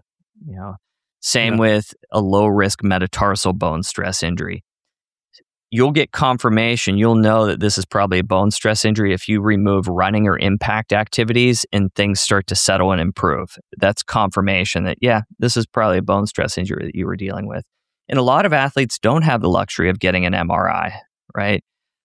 Same with a low risk metatarsal bone stress injury. You'll get confirmation. You'll know that this is probably a bone stress injury if you remove running or impact activities and things start to settle and improve. That's confirmation that, this is probably a bone stress injury that you were dealing with. And a lot of athletes don't have the luxury of getting an MRI, right?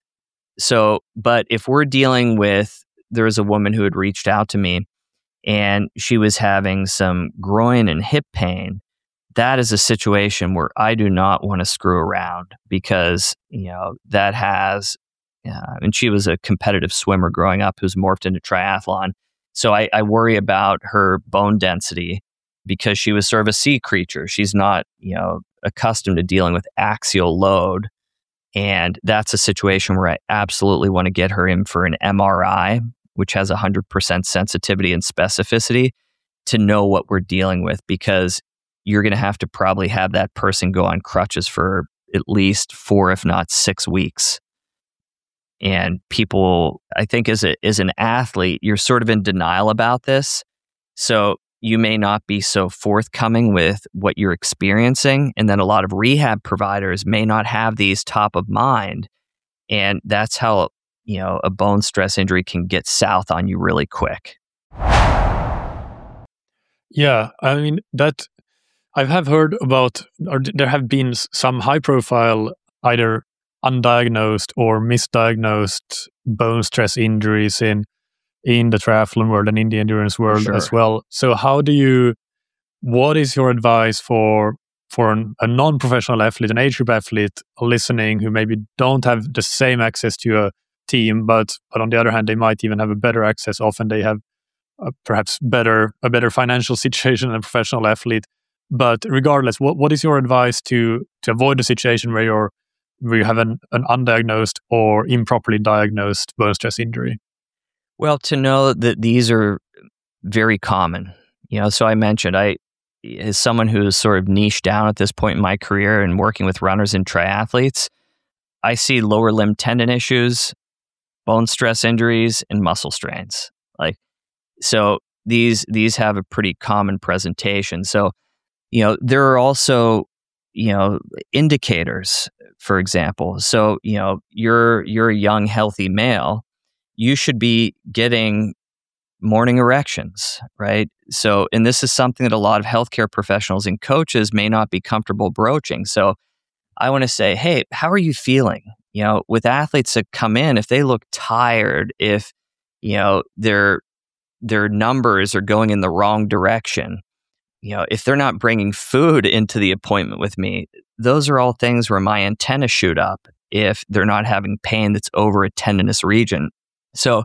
So, but if we're dealing with, there was a woman who had reached out to me and she was having some groin and hip pain. That is a situation where I do not want to screw around, because, that has, and she was a competitive swimmer growing up who's morphed into triathlon. So I worry about her bone density, because she was sort of a sea creature. She's not, accustomed to dealing with axial load. And that's a situation where I absolutely want to get her in for an MRI, which has 100% sensitivity and specificity to know what we're dealing with, because you're going to have to probably have that person go on crutches for at least 4, if not 6 weeks. And people, I think as an athlete, you're sort of in denial about this. So you may not be so forthcoming with what you're experiencing. And then a lot of rehab providers may not have these top of mind. And that's how, a bone stress injury can get south on you really quick. Yeah, I mean, that I have heard about, or there have been some high profile, either undiagnosed or misdiagnosed bone stress injuries in the triathlon world and in the endurance world as well. So what is your advice for a non-professional athlete, an age group athlete listening, who maybe don't have the same access to a team, but on the other hand, they might even have a better access. Often they have perhaps a better financial situation than a professional athlete. But regardless, what is your advice to avoid a situation where you have an undiagnosed or improperly diagnosed bone stress injury? Well, to know that these are very common. So I mentioned, as someone who's sort of niched down at this point in my career and working with runners and triathletes, I see lower limb tendon issues, bone stress injuries, and muscle strains. So these have a pretty common presentation. So, there are also, indicators, for example. So, you're a young, healthy male, you should be getting morning erections, right? So, and this is something that a lot of healthcare professionals and coaches may not be comfortable broaching. So I want to say, hey, how are you feeling? With athletes that come in, if they look tired, if, their numbers are going in the wrong direction, if they're not bringing food into the appointment with me, those are all things where my antennas shoot up if they're not having pain that's over a tendinous region. So,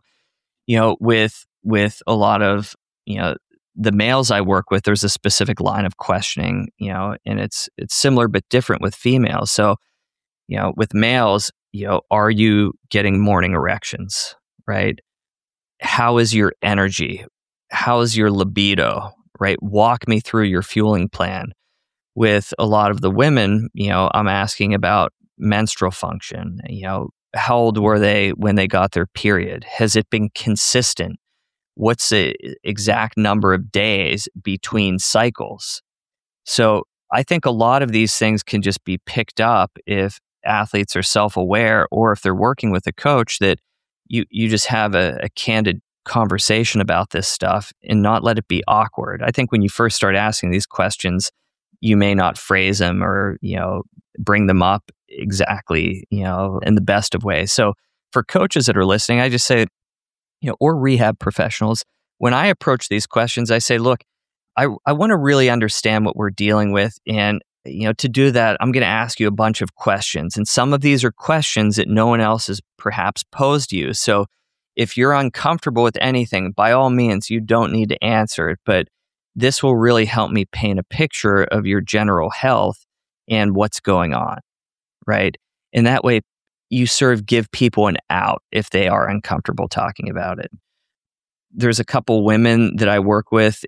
with a lot of, the males I work with, there's a specific line of questioning, and it's similar but different with females. So, with males, are you getting morning erections, right? How is your energy? How is your libido, right? Walk me through your fueling plan. With a lot of the women, I'm asking about menstrual function. How old were they when they got their period? Has it been consistent? What's the exact number of days between cycles? So I think a lot of these things can just be picked up if athletes are self-aware, or if they're working with a coach, that you just have a candid conversation about this stuff and not let it be awkward. I think when you first start asking these questions, you may not phrase them or, bring them up exactly, in the best of ways. So for coaches that are listening, I just say, or rehab professionals, when I approach these questions, I say, look, I want to really understand what we're dealing with. And, to do that, I'm going to ask you a bunch of questions. And some of these are questions that no one else has perhaps posed to you. So if you're uncomfortable with anything, by all means, you don't need to answer it. But this will really help me paint a picture of your general health and what's going on, right? And that way, you sort of give people an out if they are uncomfortable talking about it. There's a couple women that I work with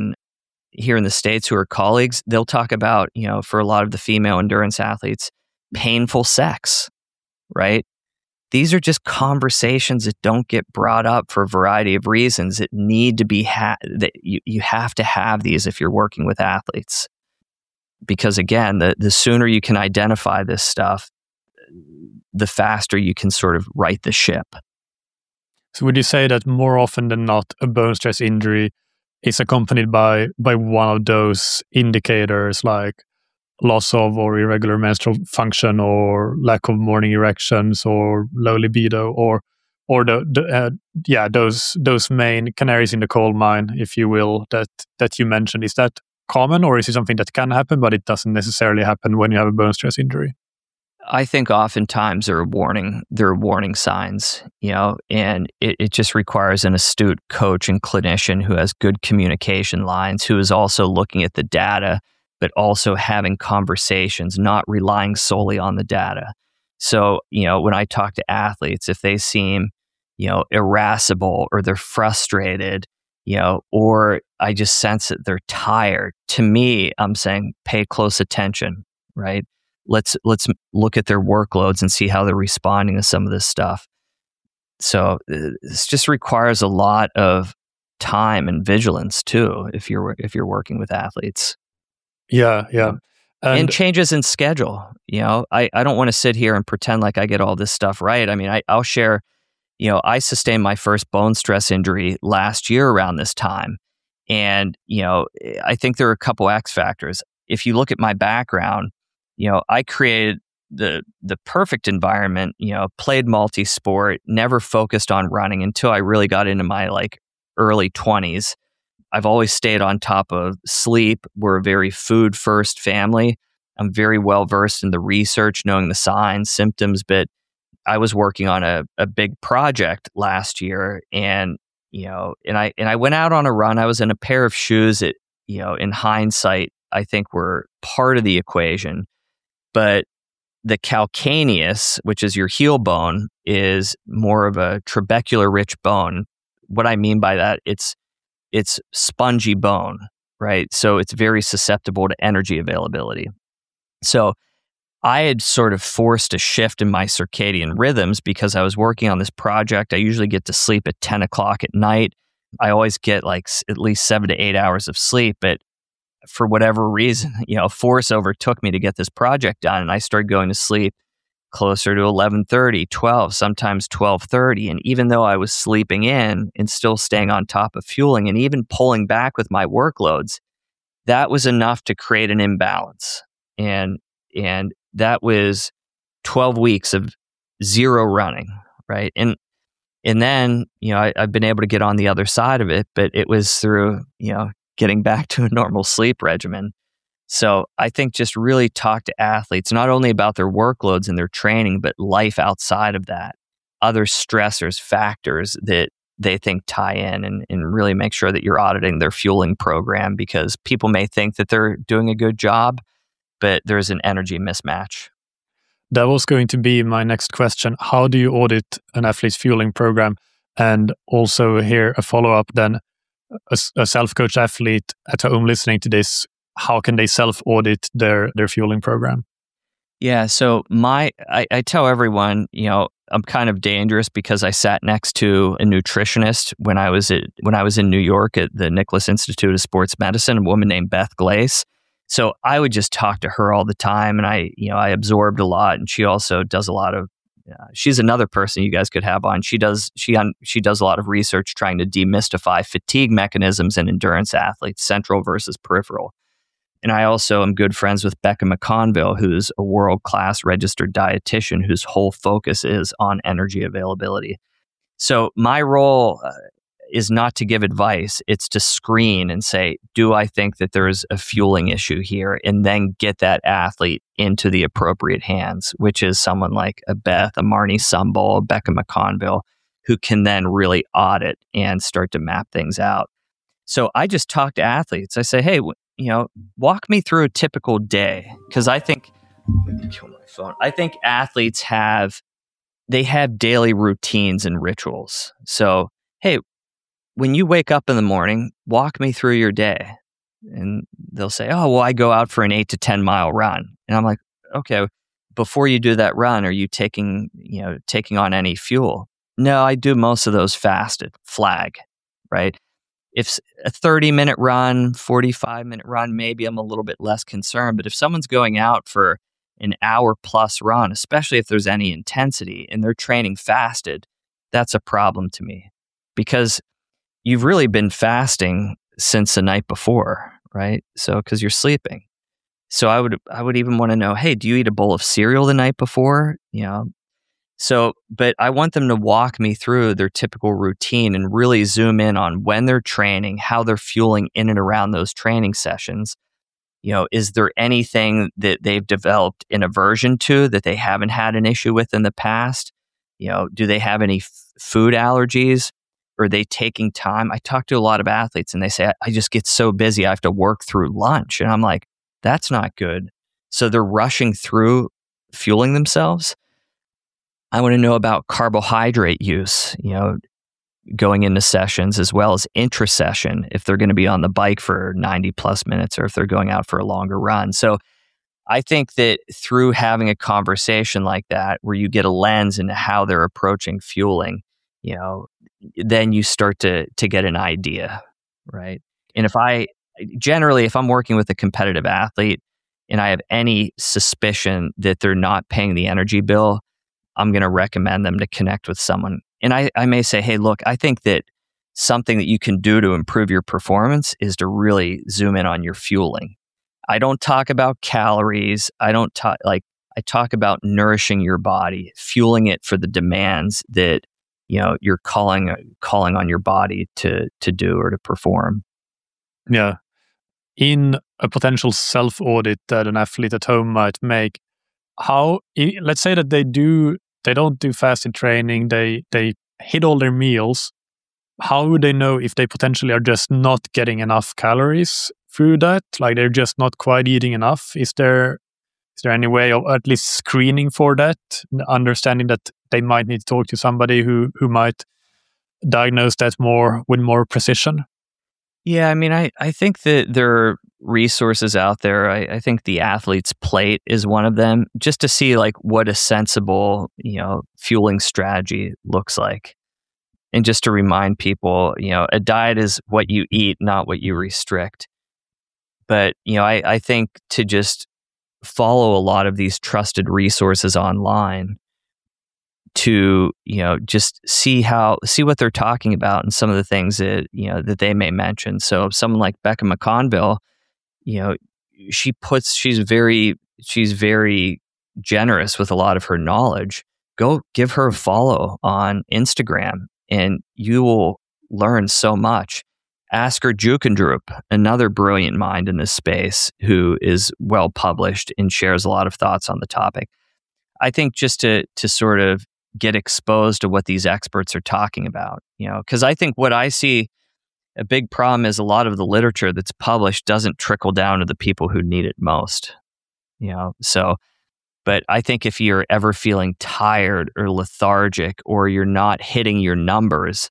here in the States who are colleagues. They'll talk about, for a lot of the female endurance athletes, painful sex, right? These are just conversations that don't get brought up for a variety of reasons that need to be that you have to have these if you're working with athletes. Because again, the sooner you can identify this stuff, the faster you can sort of right the ship. So would you say that more often than not, a bone stress injury is accompanied by one of those indicators, like loss of or irregular menstrual function, or lack of morning erections, or low libido, or those main canaries in the coal mine, if you will, that you mentioned? Is that common, or is it something that can happen but it doesn't necessarily happen when you have a bone stress injury? I think oftentimes there are warning signs, and it just requires an astute coach and clinician who has good communication lines, who is also looking at the data, but also having conversations, not relying solely on the data. So, when I talk to athletes, if they seem, irascible, or they're frustrated, or I just sense that they're tired, to me, I'm saying pay close attention, right? Let's look at their workloads and see how they're responding to some of this stuff. So this just requires a lot of time and vigilance too, if you're working with athletes. Yeah. And changes in schedule. I don't want to sit here and pretend like I get all this stuff right. I mean, I'll share, I sustained my first bone stress injury last year around this time. And, I think there are a couple X factors. If you look at my background, I created the perfect environment, played multi-sport, never focused on running until I really got into my early 20s. I've always stayed on top of sleep. We're a very food first family. I'm very well versed in the research, knowing the signs, symptoms, but I was working on a big project last year, and I went out on a run. I was in a pair of shoes that, in hindsight, I think were part of the equation, but the calcaneus, which is your heel bone, is more of a trabecular-rich bone. What I mean by that, it's spongy bone, right? So it's very susceptible to energy availability. So I had sort of forced a shift in my circadian rhythms because I was working on this project. I usually get to sleep at 10 o'clock at night. I always get like at least 7 to 8 hours of sleep, but for whatever reason, force overtook me to get this project done. And I started going to sleep closer to 11:30, 12, sometimes 12:30. And even though I was sleeping in and still staying on top of fueling and even pulling back with my workloads, that was enough to create an imbalance. And that was 12 weeks of zero running, right? And then, I've been able to get on the other side of it, but it was through, getting back to a normal sleep regimen. So I think just really talk to athletes, not only about their workloads and their training, but life outside of that, other stressors, factors that they think tie in, and really make sure that you're auditing their fueling program, because people may think that they're doing a good job, but there's an energy mismatch. That was going to be my next question. How do you audit an athlete's fueling program? And also here a follow-up then, a self-coached athlete at home listening to this, how can they self-audit their fueling program? Yeah, so I tell everyone, I'm kind of dangerous because I sat next to a nutritionist when I was in New York at the Nicholas Institute of Sports Medicine, a woman named Beth Glace. So I would just talk to her all the time, and I absorbed a lot. And she also does a lot of. She's another person you guys could have on. She does a lot of research trying to demystify fatigue mechanisms in endurance athletes, central versus peripheral. And I also am good friends with Becca McConville, who's a world-class registered dietitian whose whole focus is on energy availability. So my role is not to give advice. It's to screen and say, do I think that there's a fueling issue here? And then get that athlete into the appropriate hands, which is someone like a Beth, a Marnie Sumbul, a Becca McConville, who can then really audit and start to map things out. So I just talk to athletes. I say, hey, walk me through a typical day. Because I think, kill my phone. I think athletes have daily routines and rituals. So, hey, when you wake up in the morning, walk me through your day. And they'll say, oh, well, I go out for an 8 to 10 mile run. And I'm like, okay, before you do that run, are you taking on any fuel? No, I do most of those fasted. Flag, right? If a 30-minute run, 45-minute run, maybe I'm a little bit less concerned. But if someone's going out for an hour plus run, especially if there's any intensity and they're training fasted, that's a problem to me, because you've really been fasting since the night before, right? So, because you're sleeping. So I would even want to know, hey, do you eat a bowl of cereal the night before? So, but I want them to walk me through their typical routine and really zoom in on when they're training, how they're fueling in and around those training sessions. Is there anything that they've developed an aversion to that they haven't had an issue with in the past? Do they have any food allergies? Are they taking time? I talk to a lot of athletes and they say, I just get so busy, I have to work through lunch. And I'm like, that's not good. So they're rushing through fueling themselves. I want to know about carbohydrate use, going into sessions, as well as intra-session, if they're going to be on the bike for 90 plus minutes or if they're going out for a longer run. So I think that through having a conversation like that, where you get a lens into how they're approaching fueling, then you start to get an idea, right? And if I'm working with a competitive athlete and I have any suspicion that they're not paying the energy bill, I'm going to recommend them to connect with someone. And I may say, hey, look, I think that something that you can do to improve your performance is to really zoom in on your fueling. I don't talk about calories. I talk about nourishing your body, fueling it for the demands that you're calling on your body to do or to perform. Yeah. In a potential self-audit that an athlete at home might make, let's say that they do they don't do fasted training, they hit all their meals, how would they know if they potentially are just not getting enough calories through that? Like they're just not quite eating enough? Is there any way of at least screening for that, understanding that they might need to talk to somebody who might diagnose that with more precision? Yeah, I mean, I think that there are resources out there. I think the Athlete's Plate is one of them, just to see like what a sensible, fueling strategy looks like. And just to remind people, a diet is what you eat, not what you restrict. But, I think to just follow a lot of these trusted resources online to, just see what they're talking about and some of the things that, that they may mention. So someone like Becca McConville, she's very generous with a lot of her knowledge. Go give her a follow on Instagram and you will learn so much. Asker Jukendrup, another brilliant mind in this space who is well published and shares a lot of thoughts on the topic. I think just to sort of get exposed to what these experts are talking about, because I think what I see a big problem is a lot of the literature that's published doesn't trickle down to the people who need it most, so. But I think if you're ever feeling tired or lethargic or you're not hitting your numbers,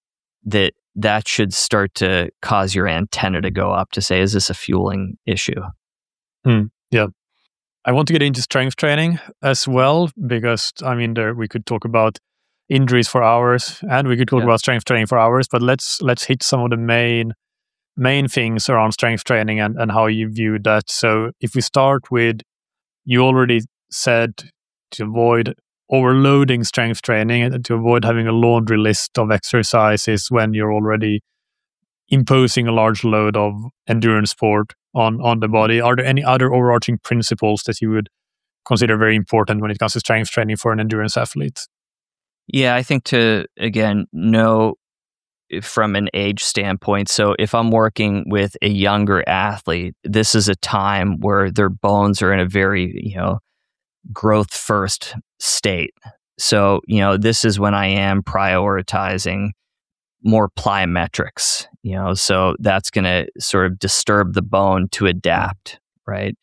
that should start to cause your antenna to go up to say, is this a fueling issue? Yeah. I want to get into strength training as well, because we could talk about injuries for hours and we could talk about strength training for hours, but let's hit some of the main things around strength training and how you view that. So if we start with, you already said to avoid overloading strength training and to avoid having a laundry list of exercises when you're already imposing a large load of endurance sport on the body. Are there any other overarching principles that you would consider very important when it comes to strength training for an endurance athlete? Yeah, I think to, again, know from an age standpoint. So if I'm working with a younger athlete, this is a time where their bones are in a very, growth first state. So, this is when I am prioritizing more plyometrics, so that's going to sort of disturb the bone to adapt, right?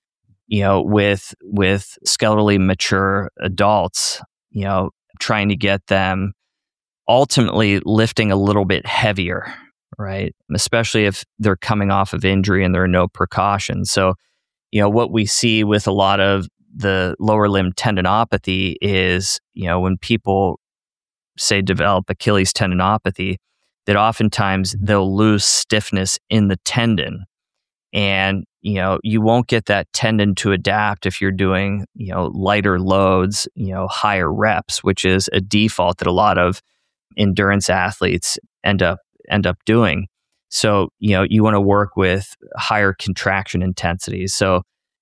With skeletally mature adults, trying to get them ultimately lifting a little bit heavier, right? Especially if they're coming off of injury and there are no precautions. So, what we see with a lot of the lower limb tendinopathy is, when people say develop Achilles tendinopathy, that oftentimes they'll lose stiffness in the tendon. And, you won't get that tendon to adapt if you're doing, lighter loads, higher reps, which is a default that a lot of endurance athletes end up doing. So, you want to work with higher contraction intensities. So,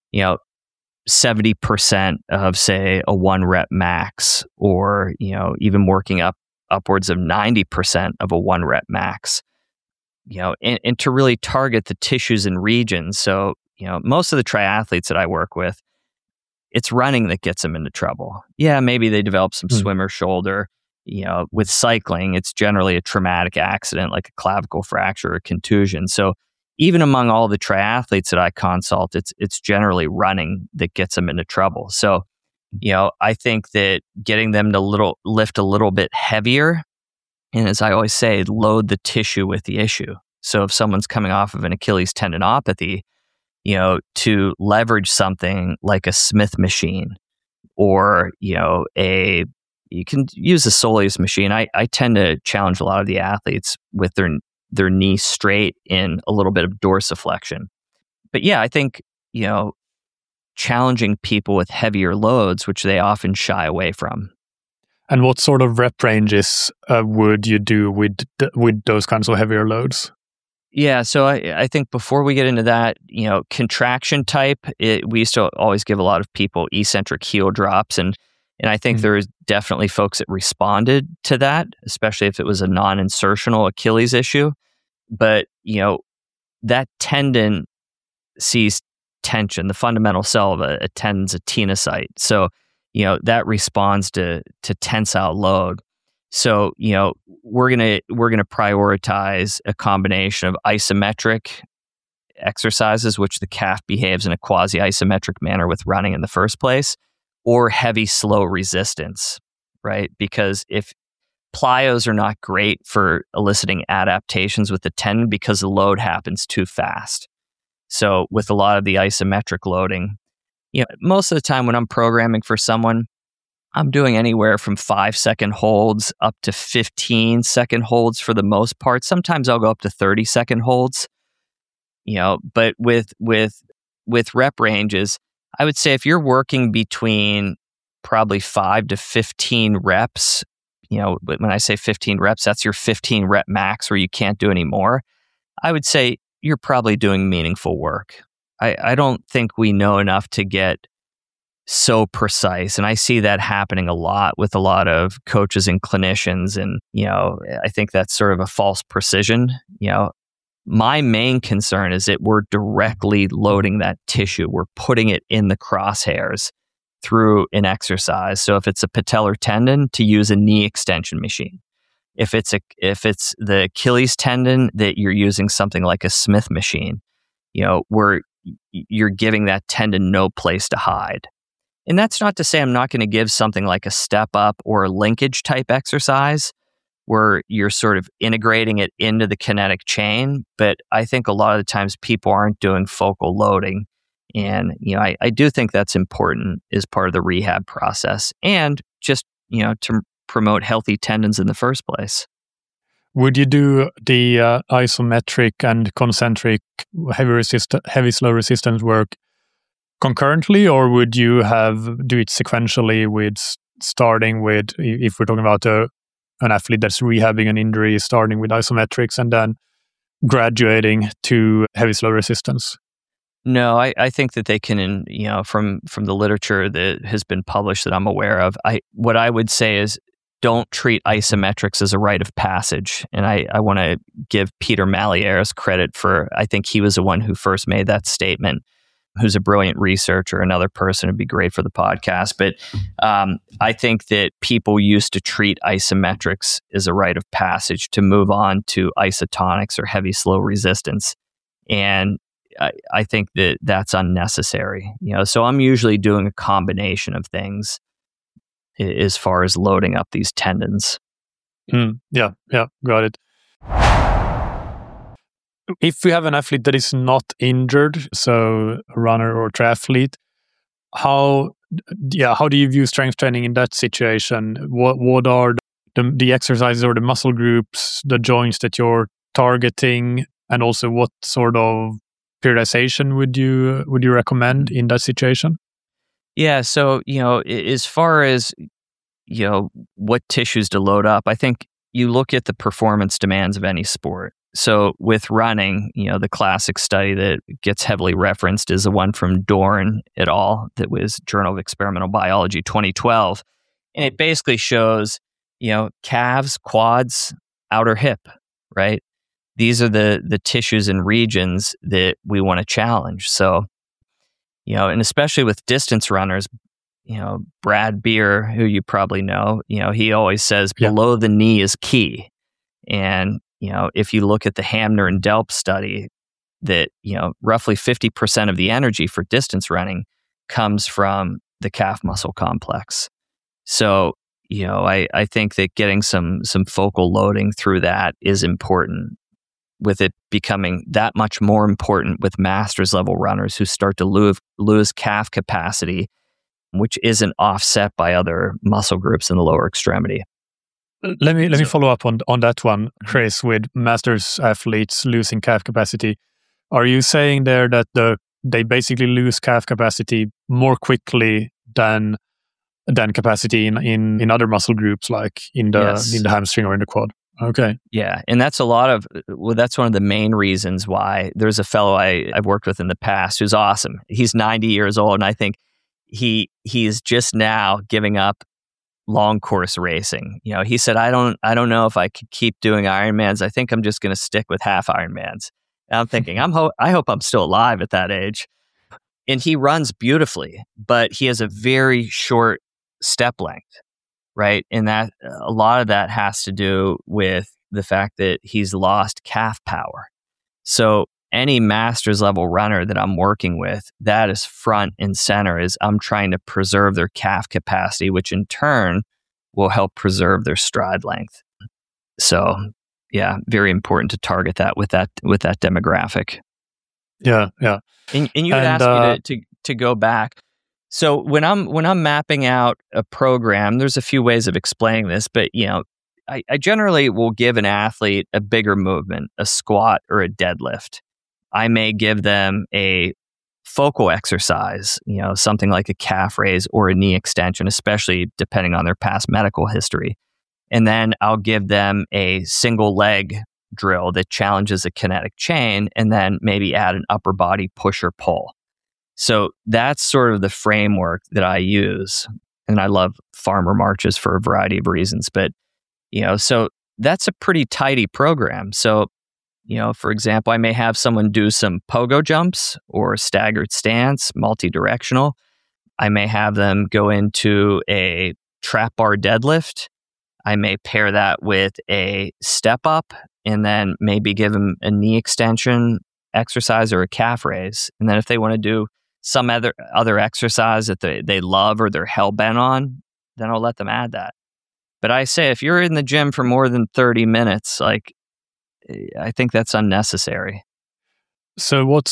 70% of, say, a 1 rep max, or, even working upwards of 90% of a 1 rep max, and to really target the tissues and regions. So, most of the triathletes that I work with, it's running that gets them into trouble. Yeah, maybe they develop some swimmer shoulder. With cycling, it's generally a traumatic accident like a clavicle fracture or contusion. So even among all the triathletes that I consult, it's generally running that gets them into trouble. So, I think that getting them to lift a little bit heavier, and as I always say, load the tissue with the issue. So if someone's coming off of an Achilles tendinopathy, to leverage something like a Smith machine, or, you can use a Soleus machine. I tend to challenge a lot of the athletes with their knee straight in a little bit of dorsiflexion. But yeah, I think, challenging people with heavier loads, which they often shy away from. And what sort of rep ranges would you do with those kinds of heavier loads? Yeah, so I think before we get into that, contraction type, we used to always give a lot of people eccentric heel drops, and I think there's definitely folks that responded to that, especially if it was a non-insertional Achilles issue. But, that tendon sees tension. The fundamental cell of a tendon's a tenocyte. So that responds to tensile load. So, we're gonna prioritize a combination of isometric exercises, which the calf behaves in a quasi-isometric manner with running in the first place, or heavy, slow resistance, right? Because if plyos are not great for eliciting adaptations with the tendon because the load happens too fast. So with a lot of the isometric loading, most of the time when I'm programming for someone, I'm doing anywhere from 5-second holds up to 15-second holds for the most part. Sometimes I'll go up to 30-second holds. But with rep ranges, I would say if you're working between probably 5 to 15 reps, when I say 15 reps, that's your 15 rep max where you can't do any more. I would say you're probably doing meaningful work. I don't think we know enough to get so precise. And I see that happening a lot with a lot of coaches and clinicians. And, I think that's sort of a false precision. My main concern is that we're directly loading that tissue. We're putting it in the crosshairs through an exercise. So if it's a patellar tendon, to use a knee extension machine. If it's the Achilles tendon, that you're using something like a Smith machine, where you're giving that tendon no place to hide. And that's not to say I'm not going to give something like a step up or a linkage type exercise where you're sort of integrating it into the kinetic chain. But I think a lot of the times people aren't doing focal loading. And, I do think that's important as part of the rehab process and just, to promote healthy tendons in the first place. Would you do the isometric and concentric heavy slow resistance work concurrently, or would you do it sequentially with starting with, if we're talking about an athlete that's rehabbing an injury, starting with isometrics and then graduating to heavy slow resistance? No, I think that they can, from the literature that has been published that I'm aware of, what I would say is don't treat isometrics as a rite of passage. And I want to give Peter Mallières credit for, I think he was the one who first made that statement, who's a brilliant researcher, another person who'd be great for the podcast. But I think that people used to treat isometrics as a rite of passage to move on to isotonics or heavy slow resistance. And I think that that's unnecessary. So I'm usually doing a combination of things as far as loading up these tendons. Yeah, got it. If we have an athlete that is not injured, so a runner or triathlete, how do you view strength training in that situation? What are the exercises or the muscle groups, the joints that you're targeting, and also what sort of periodization would you recommend in that situation? Yeah, so as far as what tissues to load up, I think you look at the performance demands of any sport. So with running, the classic study that gets heavily referenced is the one from Dorn et al. That was Journal of Experimental Biology 2012. And it basically shows, calves, quads, outer hip, right? These are the tissues and regions that we want to challenge. So, and especially with distance runners, Brad Beer, who you probably know, he always says below the knee is key. And, if you look at the Hamner and Delp study, that, roughly 50% of the energy for distance running comes from the calf muscle complex. So, I think that getting some focal loading through that is important, with it becoming that much more important with masters level runners who start to lose calf capacity, which isn't offset by other muscle groups in the lower extremity. Let me follow up on that one, Chris, with masters athletes losing calf capacity. Are you saying there that they basically lose calf capacity more quickly than capacity in other muscle groups, like in the hamstring or in the quad? Okay. Yeah. And that's that's one of the main reasons why there's a fellow I've worked with in the past who's awesome. He's 90 years old, and I think he's just now giving up long course racing. He said, I don't know if I could keep doing Ironmans. I think I'm just going to stick with half Ironmans. And I'm thinking, I hope I'm still alive at that age. And he runs beautifully, but he has a very short step length, right? And that a lot of that has to do with the fact that he's lost calf power. So any master's level runner that I'm working with, that is front and center, is I'm trying to preserve their calf capacity, which in turn will help preserve their stride length. So yeah, very important to target that with that demographic. Yeah. And you had asked me to go back. So when I'm mapping out a program, there's a few ways of explaining this, but I generally will give an athlete a bigger movement, a squat or a deadlift. I may give them a focal exercise, something like a calf raise or a knee extension, especially depending on their past medical history. And then I'll give them a single leg drill that challenges a kinetic chain, and then maybe add an upper body push or pull. So that's sort of the framework that I use. And I love farmer marches for a variety of reasons, but so that's a pretty tidy program. So, for example, I may have someone do some pogo jumps or staggered stance, multi-directional. I may have them go into a trap bar deadlift. I may pair that with a step up and then maybe give them a knee extension exercise or a calf raise. And then if they want to do some other exercise that they love or they're hell-bent on, then I'll let them add that. But I say, if you're in the gym for more than 30 minutes, I think that's unnecessary. So what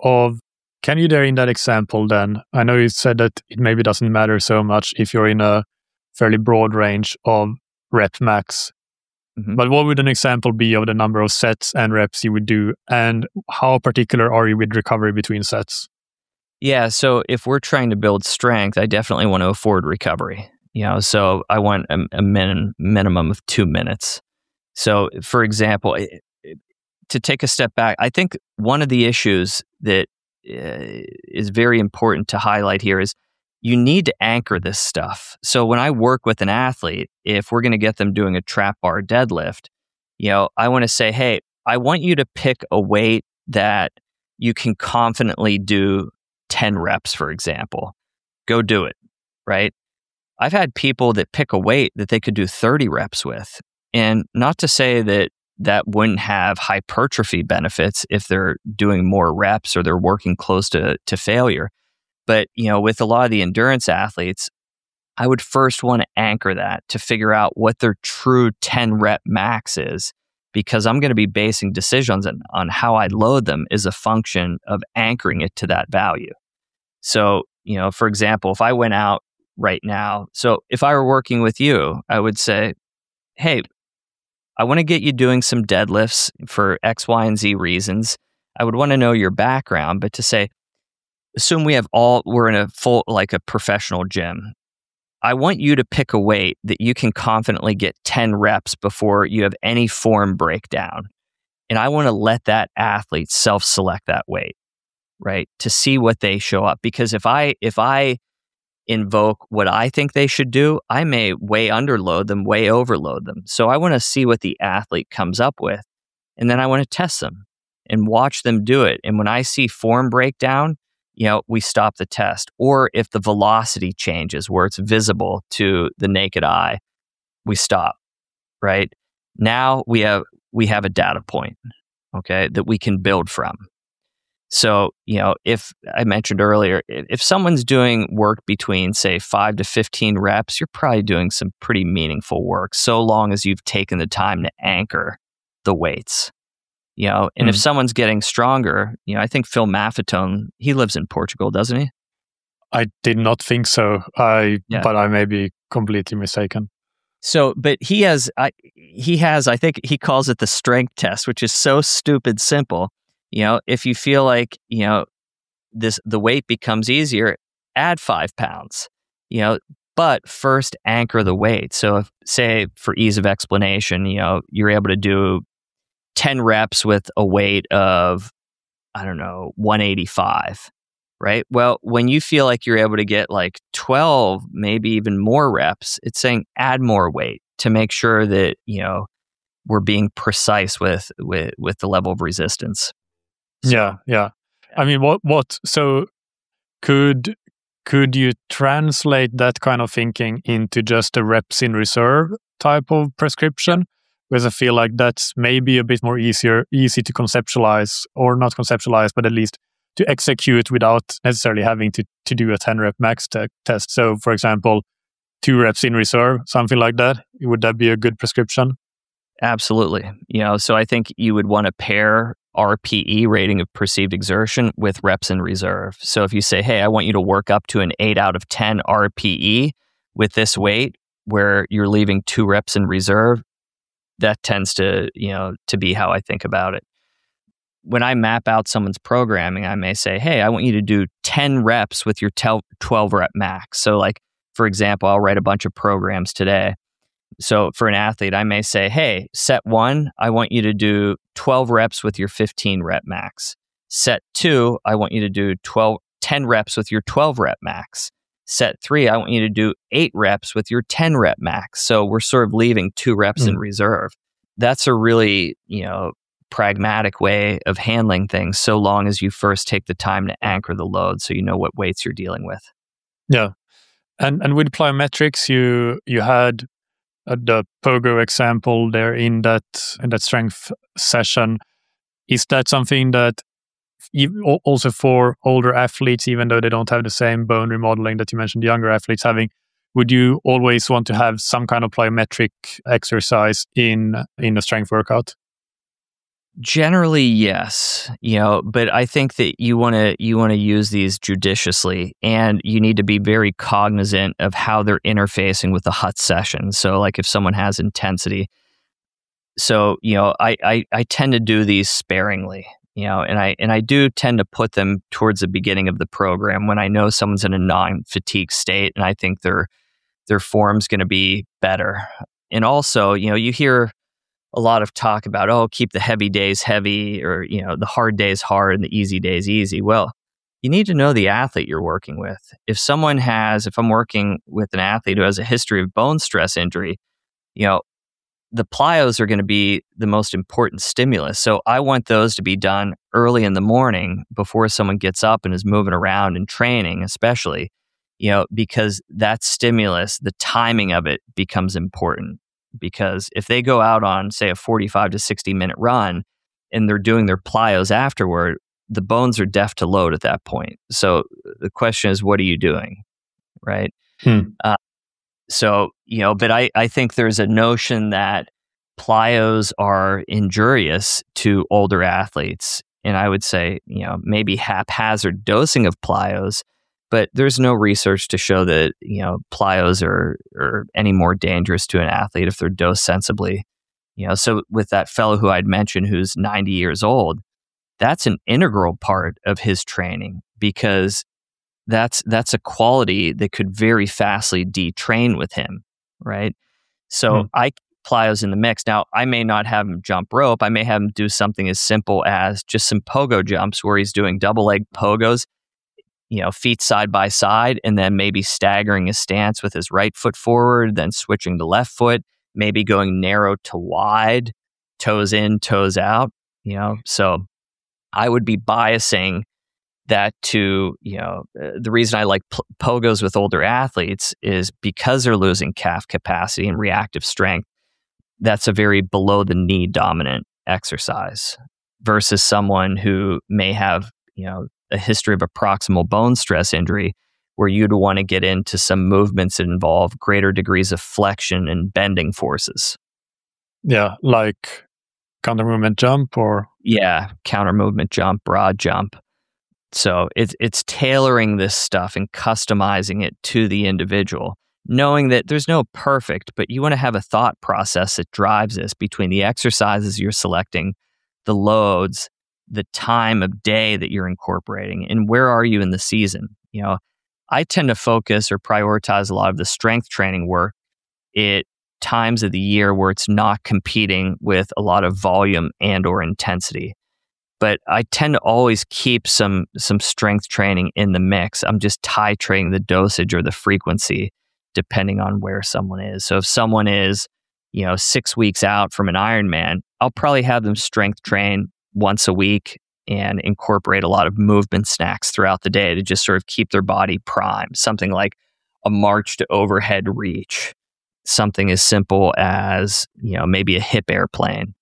can you there in that example then, I know you said that it maybe doesn't matter so much if you're in a fairly broad range of rep max, but what would an example be of the number of sets and reps you would do, and how particular are you with recovery between sets? Yeah, so if we're trying to build strength, I definitely want to afford recovery. So I want a minimum of 2 minutes. So, for example, to take a step back, I think one of the issues that is very important to highlight here is you need to anchor this stuff. So when I work with an athlete, if we're going to get them doing a trap bar deadlift, I want to say, hey, I want you to pick a weight that you can confidently do 10 reps, for example. Go do it, right? I've had people that pick a weight that they could do 30 reps with. And not to say that wouldn't have hypertrophy benefits if they're doing more reps or they're working close to failure. But, with a lot of the endurance athletes, I would first want to anchor that to figure out what their true 10 rep max is, because I'm going to be basing decisions on how I load them as a function of anchoring it to that value. So, for example, if I went out right now, so if I were working with you, I would say, hey, I want to get you doing some deadlifts for X, Y, and Z reasons. I would want to know your background, but to say, assume we're in a full, like a professional gym. I want you to pick a weight that you can confidently get 10 reps before you have any form breakdown. And I want to let that athlete self-select that weight, right? To see what they show up. Because if I invoke what I think they should do, I may way underload them, way overload them. So I want to see what the athlete comes up with. And then I want to test them and watch them do it. And when I see form breakdown, we stop the test. Or if the velocity changes where it's visible to the naked eye, we stop, right? Now we have a data point, okay, that we can build from. So, if I mentioned earlier, if someone's doing work between, say, 5 to 15 reps, you're probably doing some pretty meaningful work, so long as you've taken the time to anchor the weights. And if someone's getting stronger, I think Phil Maffetone, he lives in Portugal, doesn't he? I did not think so. But I may be completely mistaken. So, but he has, I think he calls it the strength test, which is so stupid simple. If you feel like, the weight becomes easier, add 5 pounds, but first anchor the weight. So if, say, for ease of explanation, you're able to do 10 reps with a weight of, 185, right? Well, when you feel like you're able to get like 12, maybe even more reps, it's saying add more weight to make sure that, we're being precise with the level of resistance. So, yeah. I mean, so could could you translate that kind of thinking into just a reps in reserve type of prescription? Because I feel like that's maybe a bit more easy to conceptualize, or not conceptualize, but at least to execute without necessarily having to do a 10 rep max test. So for example, 2 reps in reserve, something like that. Would that be a good prescription? Absolutely. So I think you would want to pair RPE, rating of perceived exertion, with reps in reserve. So if you say, hey, I want you to work up to an 8 out of 10 RPE with this weight, where you're leaving 2 reps in reserve, that tends to be how I think about it. When I map out someone's programming, I may say, hey, I want you to do 10 reps with your 12 rep max. So like, for example, I'll write a bunch of programs today. So for an athlete, I may say, hey, set 1, I want you to do 12 reps with your 15 rep max. Set 2, I want you to do 10 reps with your 12 rep max. Set 3, I want you to do 8 reps with your 10 rep max. So we're sort of leaving 2 reps in reserve. That's a really, pragmatic way of handling things, so long as you first take the time to anchor the load so you know what weights you're dealing with. Yeah. And with plyometrics, you had the Pogo example there in that strength session. Is that something that also for older athletes, even though they don't have the same bone remodeling that you mentioned the younger athletes having, would you always want to have some kind of plyometric exercise in a strength workout? Generally, yes, but I think that you want to use these judiciously, and you need to be very cognizant of how they're interfacing with the HUT session. So, like if someone has intensity, so I tend to do these sparingly, and I do tend to put them towards the beginning of the program when I know someone's in a non-fatigue state, and I think their form's going to be better. And also, you hear a lot of talk about, keep the heavy days heavy, or, the hard days hard and the easy days easy. Well, you need to know the athlete you're working with. If I'm working with an athlete who has a history of bone stress injury, the plyos are going to be the most important stimulus. So I want those to be done early in the morning before someone gets up and is moving around and training, especially, because that stimulus, the timing of it becomes important. Because if they go out on, say, a 45 to 60 minute run and they're doing their plyos afterward, the bones are deaf to load at that point. So the question is, what are you doing? Right. But I think there's a notion that plyos are injurious to older athletes. And I would say, maybe haphazard dosing of plyos, but there's no research to show that, plyos are any more dangerous to an athlete if they're dosed sensibly. So with that fellow who I'd mentioned who's 90 years old, that's an integral part of his training, because that's a quality that could very fastly detrain with him, right? So I keep plyos in the mix. Now, I may not have him jump rope. I may have him do something as simple as just some pogo jumps where he's doing double leg pogos, feet side by side, and then maybe staggering his stance with his right foot forward, then switching to left foot, maybe going narrow to wide, toes in, toes out, So I would be biasing that to, the reason I like pogos with older athletes is because they're losing calf capacity and reactive strength. That's a very below the knee dominant exercise versus someone who may have, a history of a proximal bone stress injury, where you'd want to get into some movements that involve greater degrees of flexion and bending forces. Yeah, like counter movement jump or? Yeah, counter movement jump, broad jump. So it's tailoring this stuff and customizing it to the individual, knowing that there's no perfect, but you want to have a thought process that drives this between the exercises you're selecting, the loads, the time of day that you're incorporating, and where are you in the season. I tend to focus or prioritize a lot of the strength training work at times of the year where it's not competing with a lot of volume and or intensity. But I tend to always keep some strength training in the mix. I'm just titrating the dosage or the frequency depending on where someone is. So if someone is, 6 weeks out from an Ironman, I'll probably have them strength train once a week, and incorporate a lot of movement snacks throughout the day to just sort of keep their body primed. Something like a march to overhead reach, something as simple as, maybe a hip airplane.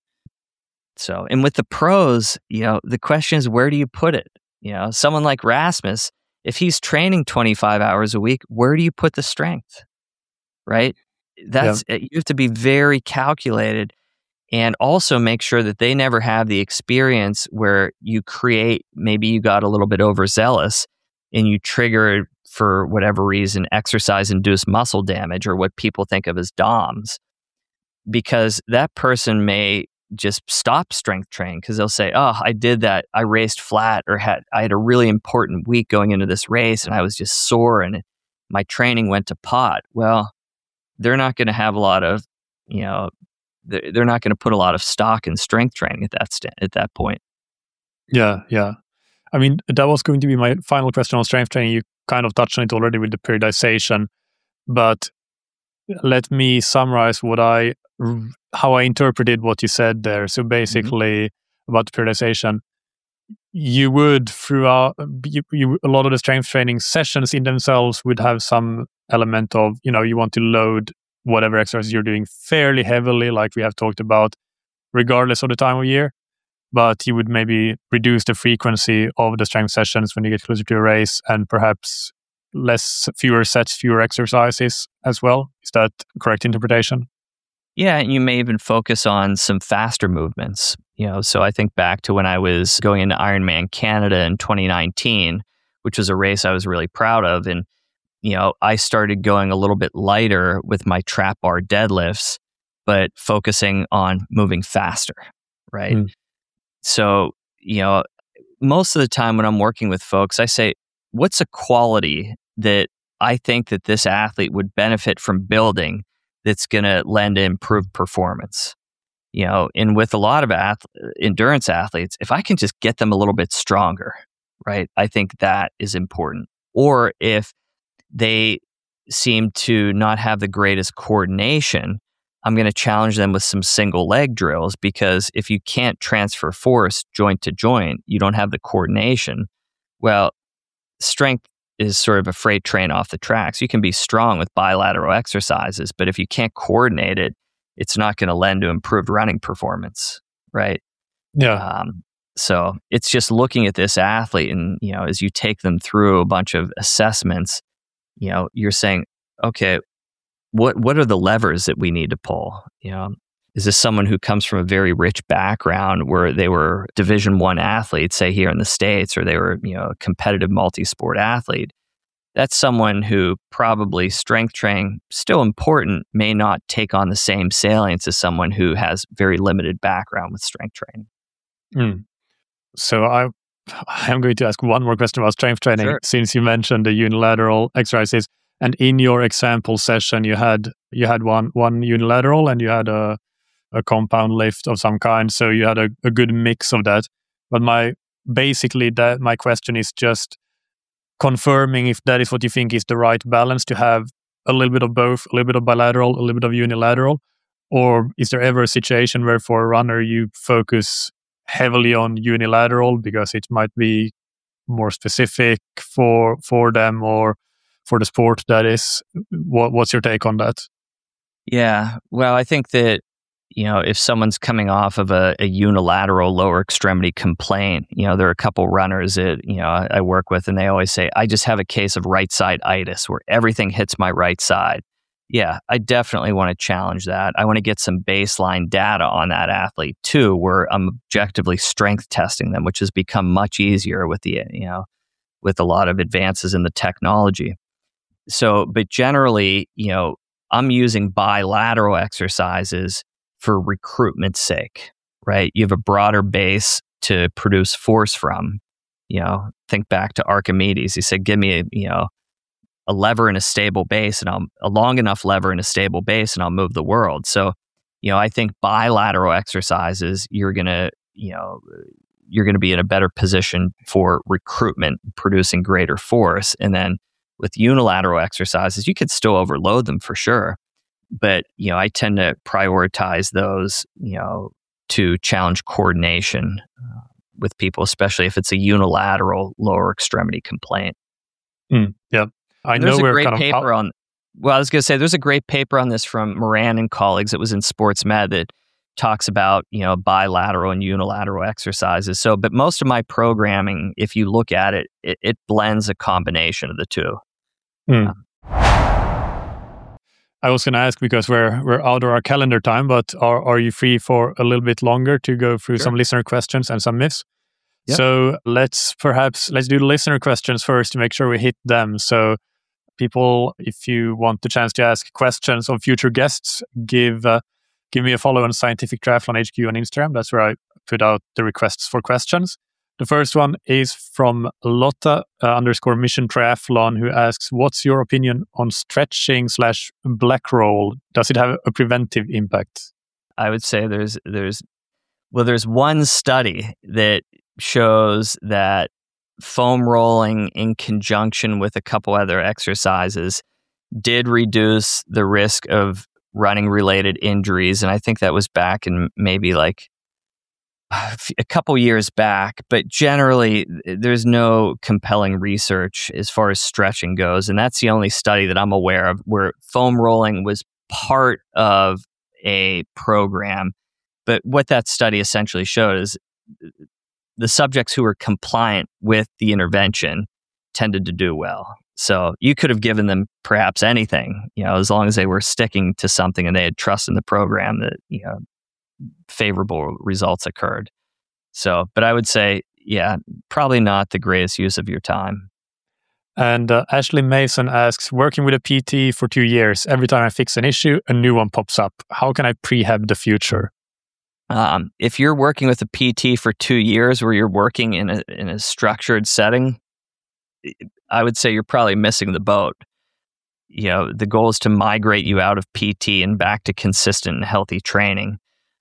So, and with the pros, the question is, where do you put it? Someone like Rasmus, if he's training 25 hours a week, where do you put the strength? Right? You have to be very calculated, and also make sure that they never have the experience where maybe you got a little bit overzealous and you trigger, for whatever reason, exercise-induced muscle damage, or what people think of as DOMS, because that person may just stop strength training because they'll say, oh, I did that. I raced flat, or I had a really important week going into this race and I was just sore and my training went to pot. Well, they're not going to have a lot of, they're not going to put a lot of stock in strength training at that point. Yeah. I mean, that was going to be my final question on strength training. You kind of touched on it already with the periodization, but let me summarize how I interpreted what you said there. So basically, about the periodization, you would throughout a lot of the strength training sessions in themselves would have some element of, you want to load whatever exercise you're doing fairly heavily, like we have talked about, regardless of the time of year. But you would maybe reduce the frequency of the strength sessions when you get closer to a race, and perhaps fewer sets, fewer exercises as well. Is that a correct interpretation? Yeah, and you may even focus on some faster movements. So I think back to when I was going into Ironman Canada in 2019, which was a race I was really proud of. And, I started going a little bit lighter with my trap bar deadlifts, but focusing on moving faster, right? So, most of the time when I'm working with folks, I say, what's a quality that I think that this athlete would benefit from building that's going to lend to improved performance? And with a lot of endurance athletes, if I can just get them a little bit stronger, right? I think that is important. Or if they seem to not have the greatest coordination, I'm going to challenge them with some single leg drills, because if you can't transfer force joint to joint, you don't have the coordination. Well, strength is sort of a freight train off the tracks. You can be strong with bilateral exercises, but if you can't coordinate it, it's not going to lend to improved running performance, right? Yeah. So it's just looking at this athlete, and as you take them through a bunch of assessments, you're saying, okay, what are the levers that we need to pull? Is this someone who comes from a very rich background where they were Division I athletes, say here in the States, or they were, a competitive multi-sport athlete? That's someone who probably strength training, still important, may not take on the same salience as someone who has very limited background with strength training. So I'm going to ask one more question about strength training, Sure. Since you mentioned the unilateral exercises. And in your example session, you had one unilateral and you had a compound lift of some kind. So you had a good mix of that. But my question is just confirming if that is what you think is the right balance, to have a little bit of both, a little bit of bilateral, a little bit of unilateral, or is there ever a situation where for a runner you focus heavily on unilateral because it might be more specific for them or for the sport that is? What's your take on that? Yeah, well, I think that if someone's coming off of a unilateral lower extremity complaint, there are a couple runners that I work with, and they always say, I just have a case of right side itis where everything hits my right side. Yeah, I definitely want to challenge that. I want to get some baseline data on that athlete too, where I'm objectively strength testing them, which has become much easier with with a lot of advances in the technology. So, but generally, I'm using bilateral exercises for recruitment's sake, right? You have a broader base to produce force from. Think back to Archimedes. He said, give me a lever and a stable base, and a long enough lever and a stable base, and I'll move the world. So, I think bilateral exercises, you're going to be in a better position for recruitment, producing greater force. And then with unilateral exercises, you could still overload them for sure. But, I tend to prioritize those, to challenge coordination with people, especially if it's a unilateral lower extremity complaint. Yeah. I There's know a we're great kind of paper on. Well, I was going to say there's a great paper on this from Moran and colleagues. It was in Sports Med that talks about bilateral and unilateral exercises. So, but most of my programming, if you look at it, it blends a combination of the two. I was going to ask because we're out of our calendar time, but are you free for a little bit longer to go through some listener questions and some myths? Yep. So let's do the listener questions first to make sure we hit them. So people, if you want the chance to ask questions of future guests, give me a follow on Scientific Triathlon HQ on Instagram. That's where I put out the requests for questions. The first one is from Lotta _Mission Triathlon, who asks, what's your opinion on stretching / black roll? Does it have a preventive impact? I would say there's one study that shows that foam rolling in conjunction with a couple other exercises did reduce the risk of running related injuries. And I think that was back in maybe like a couple years back, but generally there's no compelling research as far as stretching goes. And that's the only study that I'm aware of where foam rolling was part of a program. But what that study essentially showed is the subjects who were compliant with the intervention tended to do well. So you could have given them perhaps anything, as long as they were sticking to something and they had trust in the program that, favorable results occurred. So, but I would say, probably not the greatest use of your time. And Ashley Mason asks, working with a PT for 2 years, every time I fix an issue, a new one pops up. How can I prehab the future? If you're working with a PT for 2 years where you're working in a structured setting, I would say you're probably missing the boat. The goal is to migrate you out of PT and back to consistent and healthy training.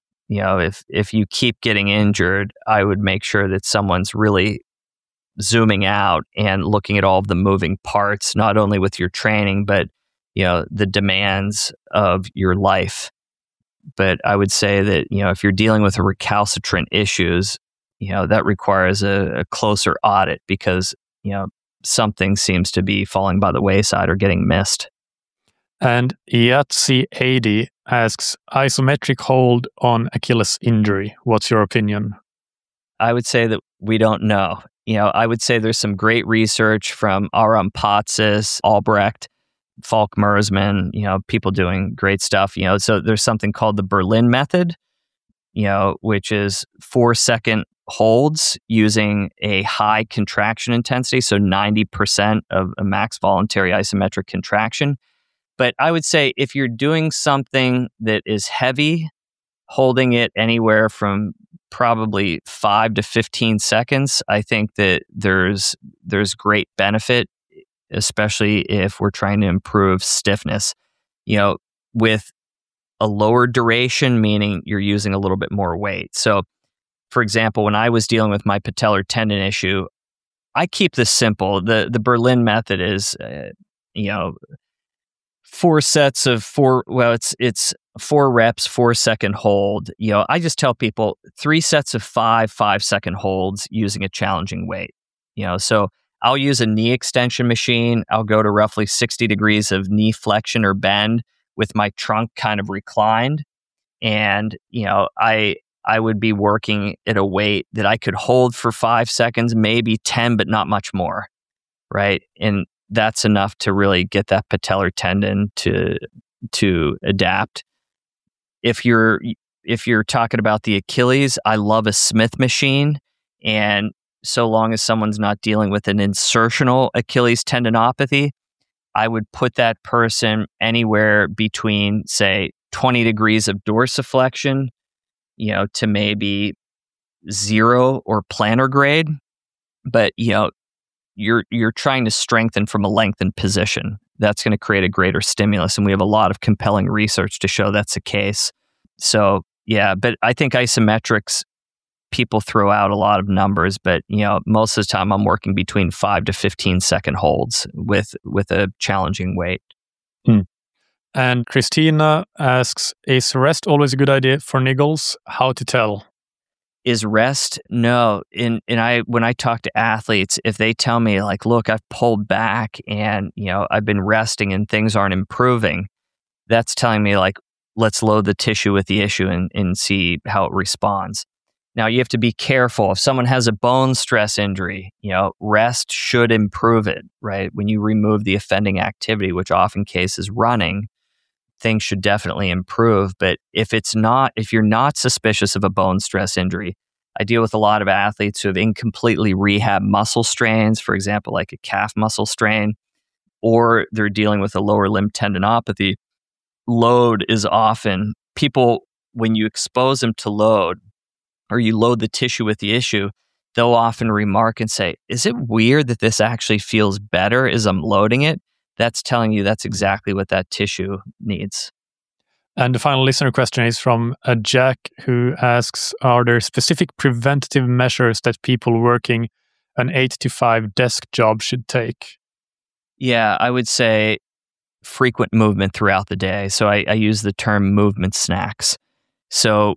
If you keep getting injured, I would make sure that someone's really zooming out and looking at all of the moving parts, not only with your training, but the demands of your life. But I would say that if you're dealing with recalcitrant issues, that requires a closer audit because something seems to be falling by the wayside or getting missed. And Yatsi80 asks, isometric hold on Achilles injury. What's your opinion? I would say that we don't know. I would say there's some great research from Aram Patsis, Albrecht, Falk Mersman, people doing great stuff. So there's something called the Berlin method, which is 4-second holds using a high contraction intensity. So 90% of a max voluntary isometric contraction. But I would say if you're doing something that is heavy, holding it anywhere from probably 5 to 15 seconds, I think that there's great benefit, especially if we're trying to improve stiffness. With a lower duration, meaning you're using a little bit more weight. So, for example, when I was dealing with my patellar tendon issue, I keep this simple. The Berlin method is, 4 sets of 4. Well, it's 4 reps, 4-second hold. I just tell people 3 sets of 5-second holds using a challenging weight. So I'll use a knee extension machine. I'll go to roughly 60 degrees of knee flexion or bend with my trunk kind of reclined, and I would be working at a weight that I could hold for 5 seconds, maybe 10, but not much more, right? And that's enough to really get that patellar tendon to adapt. If you're talking about the Achilles, I love a Smith machine, and so long as someone's not dealing with an insertional Achilles tendinopathy, I would put that person anywhere between, say, 20 degrees of dorsiflexion, to maybe 0 or plantar grade. But, you're trying to strengthen from a lengthened position. That's going to create a greater stimulus. And we have a lot of compelling research to show that's the case. So, but I think isometrics, people throw out a lot of numbers, but most of the time I'm working between 5 to 15 second holds with a challenging weight. And Christina asks, is rest always a good idea for niggles? How to tell? Is rest? No. When I talk to athletes, if they tell me like, look, I've pulled back and, I've been resting and things aren't improving, that's telling me like, let's load the tissue with the issue and see how it responds. Now you have to be careful. If someone has a bone stress injury, rest should improve it, right? When you remove the offending activity, which often cases running, things should definitely improve. But if you're not suspicious of a bone stress injury, I deal with a lot of athletes who have incompletely rehabbed muscle strains, for example, like a calf muscle strain, or they're dealing with a lower limb tendinopathy. Load is often people, when you expose them to load or you load the tissue with the issue, they'll often remark and say, is it weird that this actually feels better as I'm loading it? That's telling you that's exactly what that tissue needs. And the final listener question is from Jack, who asks, are there specific preventative measures that people working an 8-to-5 desk job should take? Yeah, I would say frequent movement throughout the day. So I use the term movement snacks. So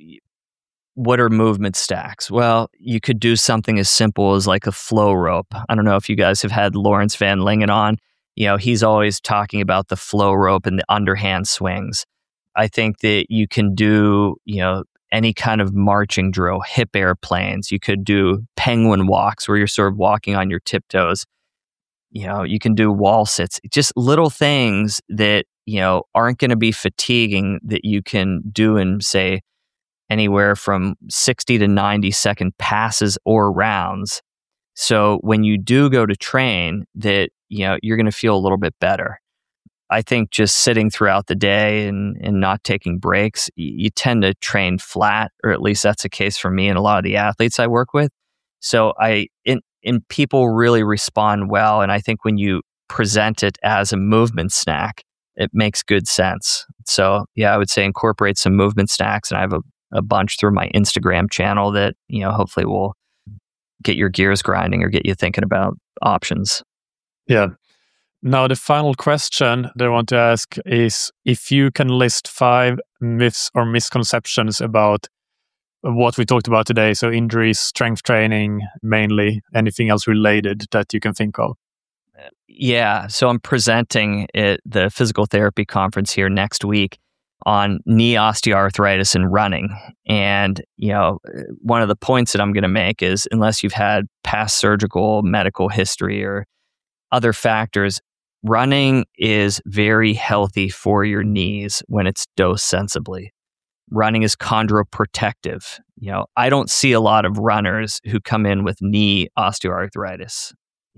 what are movement stacks? Well, you could do something as simple as like a flow rope. I don't know if you guys have had Lawrence Van Lingen on. He's always talking about the flow rope and the underhand swings. I think that you can do, any kind of marching drill, hip airplanes. You could do penguin walks where you're sort of walking on your tiptoes. You can do wall sits, just little things that, aren't going to be fatiguing that you can do in, say, anywhere from 60 to 90-second passes or rounds. So when you do go to train, that, you're going to feel a little bit better. I think just sitting throughout the day and not taking breaks, you tend to train flat, or at least that's the case for me and a lot of the athletes I work with. So and people really respond well. And I think when you present it as a movement snack, it makes good sense. So yeah, I would say incorporate some movement snacks. And I have a bunch through my Instagram channel that, hopefully will get your gears grinding or get you thinking about options. Yeah. Now, the final question that I want to ask is if you can list 5 myths or misconceptions about what we talked about today, so injuries, strength training, mainly, anything else related that you can think of? Yeah, so I'm presenting at the physical therapy conference here next week on knee osteoarthritis and running. And, one of the points that I'm going to make is unless you've had past surgical medical history or other factors, running is very healthy for your knees when it's dosed sensibly. Running is chondroprotective. I don't see a lot of runners who come in with knee osteoarthritis.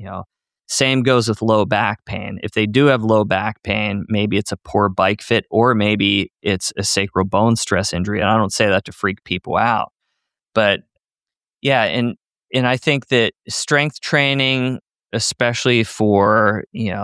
Same goes with low back pain. If they do have low back pain, maybe it's a poor bike fit or maybe it's a sacral bone stress injury. And I don't say that to freak people out. But yeah, and I think that strength training, especially for,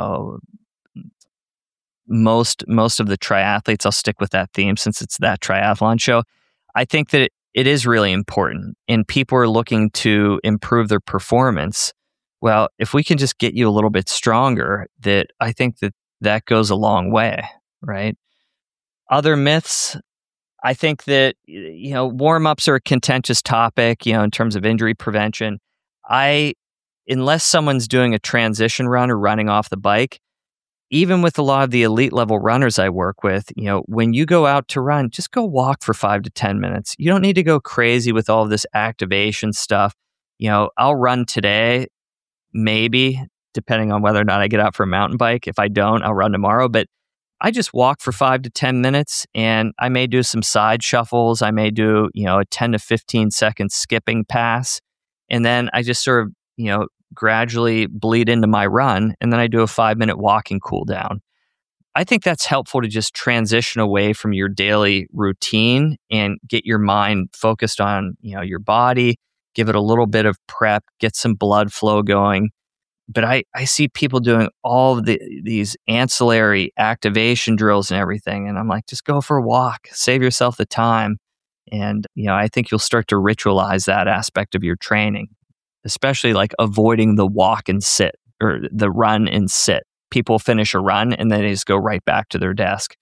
most of the triathletes, I'll stick with that theme since it's that triathlon show. I think that it is really important and people are looking to improve their performance. Well, if we can just get you a little bit stronger, that I think that goes a long way, right? Other myths, I think that, warm-ups are a contentious topic, in terms of injury prevention. Unless someone's doing a transition run or running off the bike, even with a lot of the elite level runners I work with, when you go out to run, just go walk for 5 to 10 minutes. You don't need to go crazy with all of this activation stuff. I'll run today, maybe, depending on whether or not I get out for a mountain bike. If I don't, I'll run tomorrow. But I just walk for 5 to 10 minutes and I may do some side shuffles. I may do, a 10 to 15 second skipping pass. And then I just sort of, gradually bleed into my run. And then I do a 5-minute walking cool down. I think that's helpful to just transition away from your daily routine and get your mind focused on, your body, give it a little bit of prep, get some blood flow going. But I see people doing all of these ancillary activation drills and everything. And I'm like, just go for a walk, save yourself the time. And, I think you'll start to ritualize that aspect of your training, especially like avoiding the walk and sit or the run and sit. People finish a run and then they just go right back to their desk.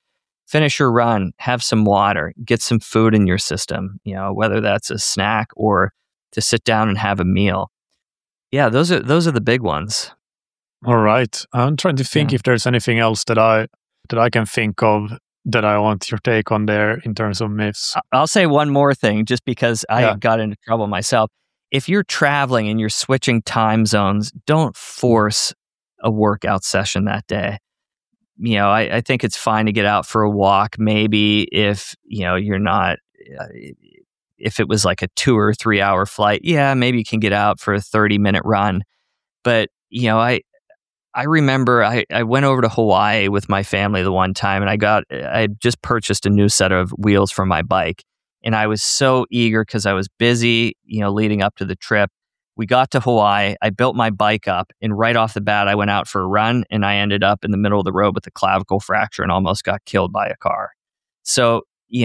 finish your run, have some water, get some food in your system, whether that's a snack or to sit down and have a meal. Yeah, those are the big ones. All right. I'm trying to think if there's anything else that I can think of that I want your take on there in terms of myths. I'll say one more thing just because I got into trouble myself. If you're traveling and you're switching time zones, don't force a workout session that day. I think it's fine to get out for a walk. Maybe if, you're not, if it was like a 2 or 3 hour flight, maybe you can get out for a 30-minute run. But, I remember I went over to Hawaii with my family the one time, and I just purchased a new set of wheels for my bike. And I was so eager because I was busy, leading up to the trip. We got to Hawaii, I built my bike up, and right off the bat, I went out for a run, and I ended up in the middle of the road with a clavicle fracture and almost got killed by a car. So,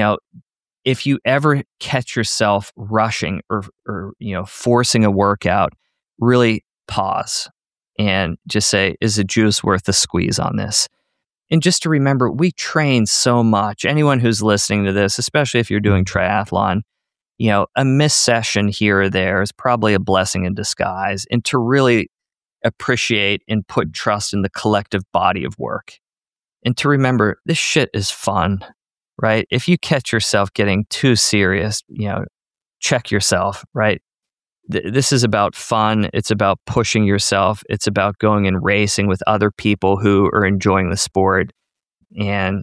if you ever catch yourself rushing or forcing a workout, really pause and just say, is the juice worth the squeeze on this? And just to remember, we train so much. Anyone who's listening to this, especially if you're doing triathlon, a missed session here or there is probably a blessing in disguise. And to really appreciate and put trust in the collective body of work. And to remember, this shit is fun, right? If you catch yourself getting too serious, check yourself, right? This is about fun. It's about pushing yourself. It's about going and racing with other people who are enjoying the sport. And,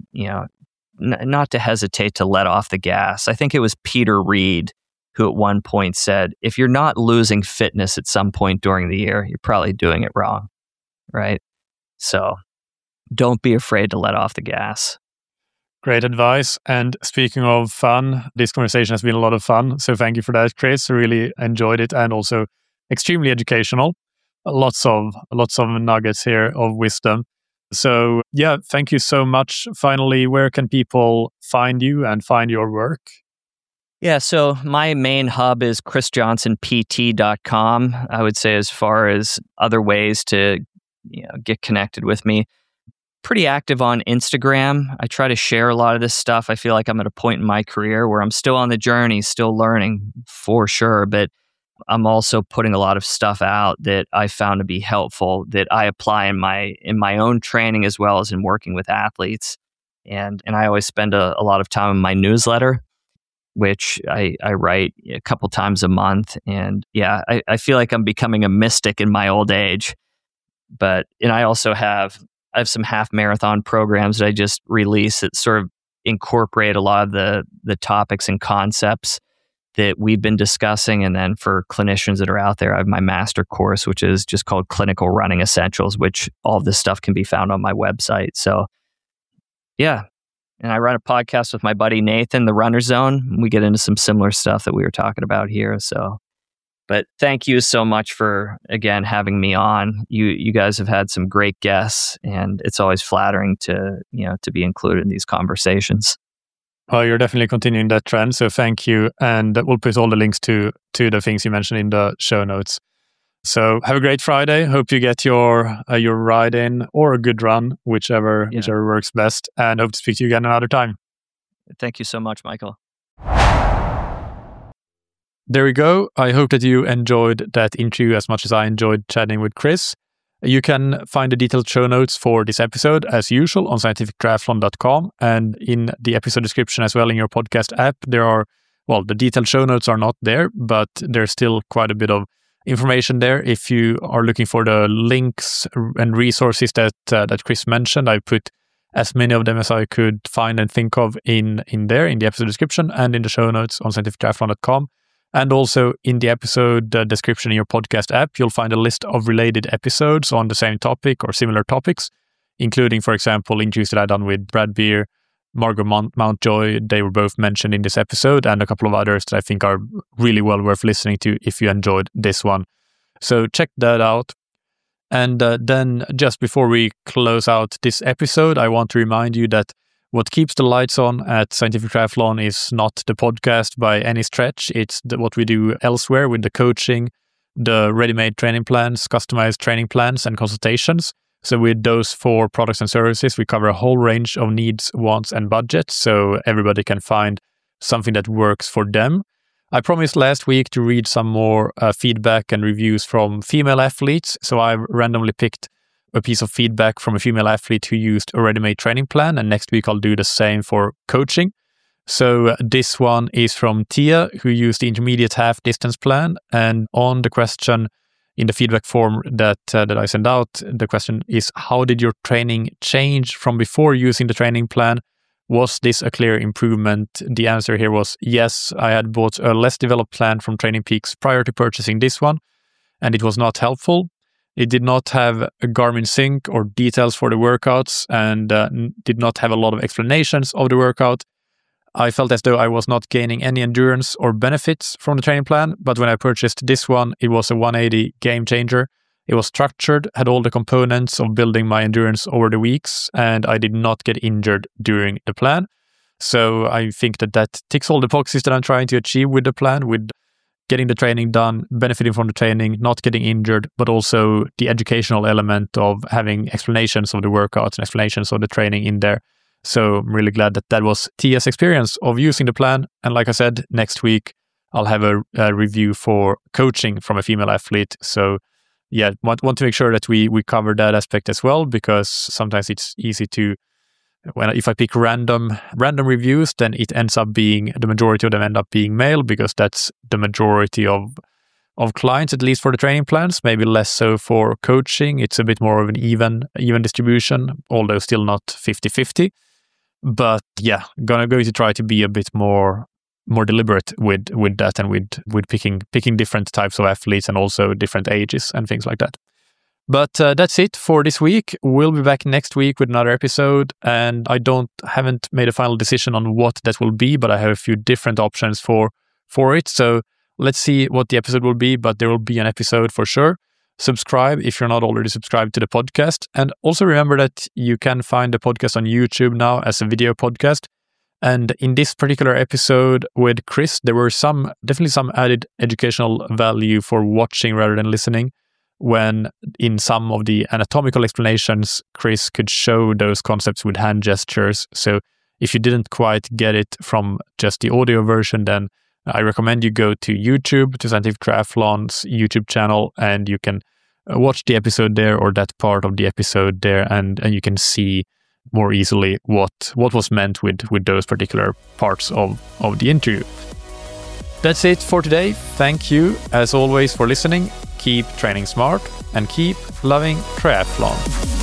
not to hesitate to let off the gas. I think it was Peter Reed who at one point said, if you're not losing fitness at some point during the year, you're probably doing it wrong, right? So don't be afraid to let off the gas. Great advice. And speaking of fun, this conversation has been a lot of fun. So thank you for that, Chris. I really enjoyed it, and also extremely educational. Lots of nuggets here of wisdom. So thank you so much. Finally, where can people find you and find your work? Yeah, so my main hub is chrisjohnsonpt.com. I would say, as far as other ways to get connected with me, pretty active on Instagram. I try to share a lot of this stuff. I feel like I'm at a point in my career where I'm still on the journey, still learning for sure, but I'm also putting a lot of stuff out that I found to be helpful, that I apply in my own training as well as in working with athletes. And I always spend a lot of time in my newsletter, which I write a couple times a month. And I feel like I'm becoming a mystic in my old age. And I also have some half marathon programs that I just released that sort of incorporate a lot of the topics and concepts that we've been discussing. And then for clinicians that are out there, I have my master course, which is just called Clinical Running Essentials, which all of this stuff can be found on my website. So and I run a podcast with my buddy Nathan, The Runner Zone. We get into some similar stuff that we were talking about here. So, but thank you so much for, again, having me on. You guys have had some great guests, and it's always flattering to be included in these conversations. Oh, you're definitely continuing that trend. So thank you. And we'll put all the links to the things you mentioned in the show notes. So have a great Friday. Hope you get your ride in, or a good run, whichever works best. And hope to speak to you again another time. Thank you so much, Michael. There we go. I hope that you enjoyed that interview as much as I enjoyed chatting with Chris. You can find the detailed show notes for this episode, as usual, on scientifictriathlon.com, and in the episode description as well in your podcast app. The detailed show notes are not there, but there's still quite a bit of information there. If you are looking for the links and resources that Chris mentioned, I put as many of them as I could find and think of in there, in the episode description and in the show notes on scientifictriathlon.com. And also in the episode description in your podcast app, you'll find a list of related episodes on the same topic or similar topics, including, for example, interviews that I've done with Brad Beer, Margot Mountjoy. They were both mentioned in this episode, and a couple of others that I think are really well worth listening to if you enjoyed this one. So check that out. And then just before we close out this episode, I want to remind you that what keeps the lights on at Scientific Triathlon is not the podcast by any stretch. It's what we do elsewhere with the coaching, the ready-made training plans, customized training plans, and consultations. So with those 4 products and services, we cover a whole range of needs, wants, and budgets, so everybody can find something that works for them. I promised last week to read some more feedback and reviews from female athletes, so I randomly picked a piece of feedback from a female athlete who used a ready-made training plan, and next week I'll do the same for coaching. So this one is from Tia, who used the intermediate half distance plan, and on the question in the feedback form that I sent out, the question is, how did your training change from before using the training plan? Was this a clear improvement? The answer here was yes. I had bought a less developed plan from Training Peaks prior to purchasing this one, and it was not helpful. It did not have a Garmin sync or details for the workouts, and did not have a lot of explanations of the workout. I felt as though I was not gaining any endurance or benefits from the training plan, but when I purchased this one, it was a 180 game changer. It was structured, had all the components of building my endurance over the weeks, and I did not get injured during the plan. So I think that ticks all the boxes that I'm trying to achieve with the plan, with getting the training done, benefiting from the training, not getting injured, but also the educational element of having explanations of the workouts and explanations of the training in there. So I'm really glad that was Tia's experience of using the plan. And like I said, next week I'll have a review for coaching from a female athlete. So yeah, want to make sure that we cover that aspect as well, because sometimes it's easy to, if I pick random reviews, then it ends up being, the majority of them end up being male, because that's the majority of clients, at least for the training plans, maybe less so for coaching. It's a bit more of an even distribution, although still not 50-50. But yeah, going to try to be a bit more deliberate with that, and with picking different types of athletes and also different ages and things like that. But that's it for this week. We'll be back next week with another episode, and I haven't made a final decision on what that will be, but I have a few different options for it. So let's see what the episode will be, but there will be an episode for sure. Subscribe if you're not already subscribed to the podcast. And also remember that you can find the podcast on YouTube now as a video podcast. And in this particular episode with Chris, there were definitely some added educational value for watching rather than listening, when in some of the anatomical explanations, Chris could show those concepts with hand gestures. So if you didn't quite get it from just the audio version, then I recommend you go to YouTube, to Scientific Triathlon's YouTube channel, and you can watch the episode there, or that part of the episode there, and you can see more easily what was meant with those particular parts of the interview. That's it for today. Thank you, as always, for listening. Keep training smart and keep loving triathlon.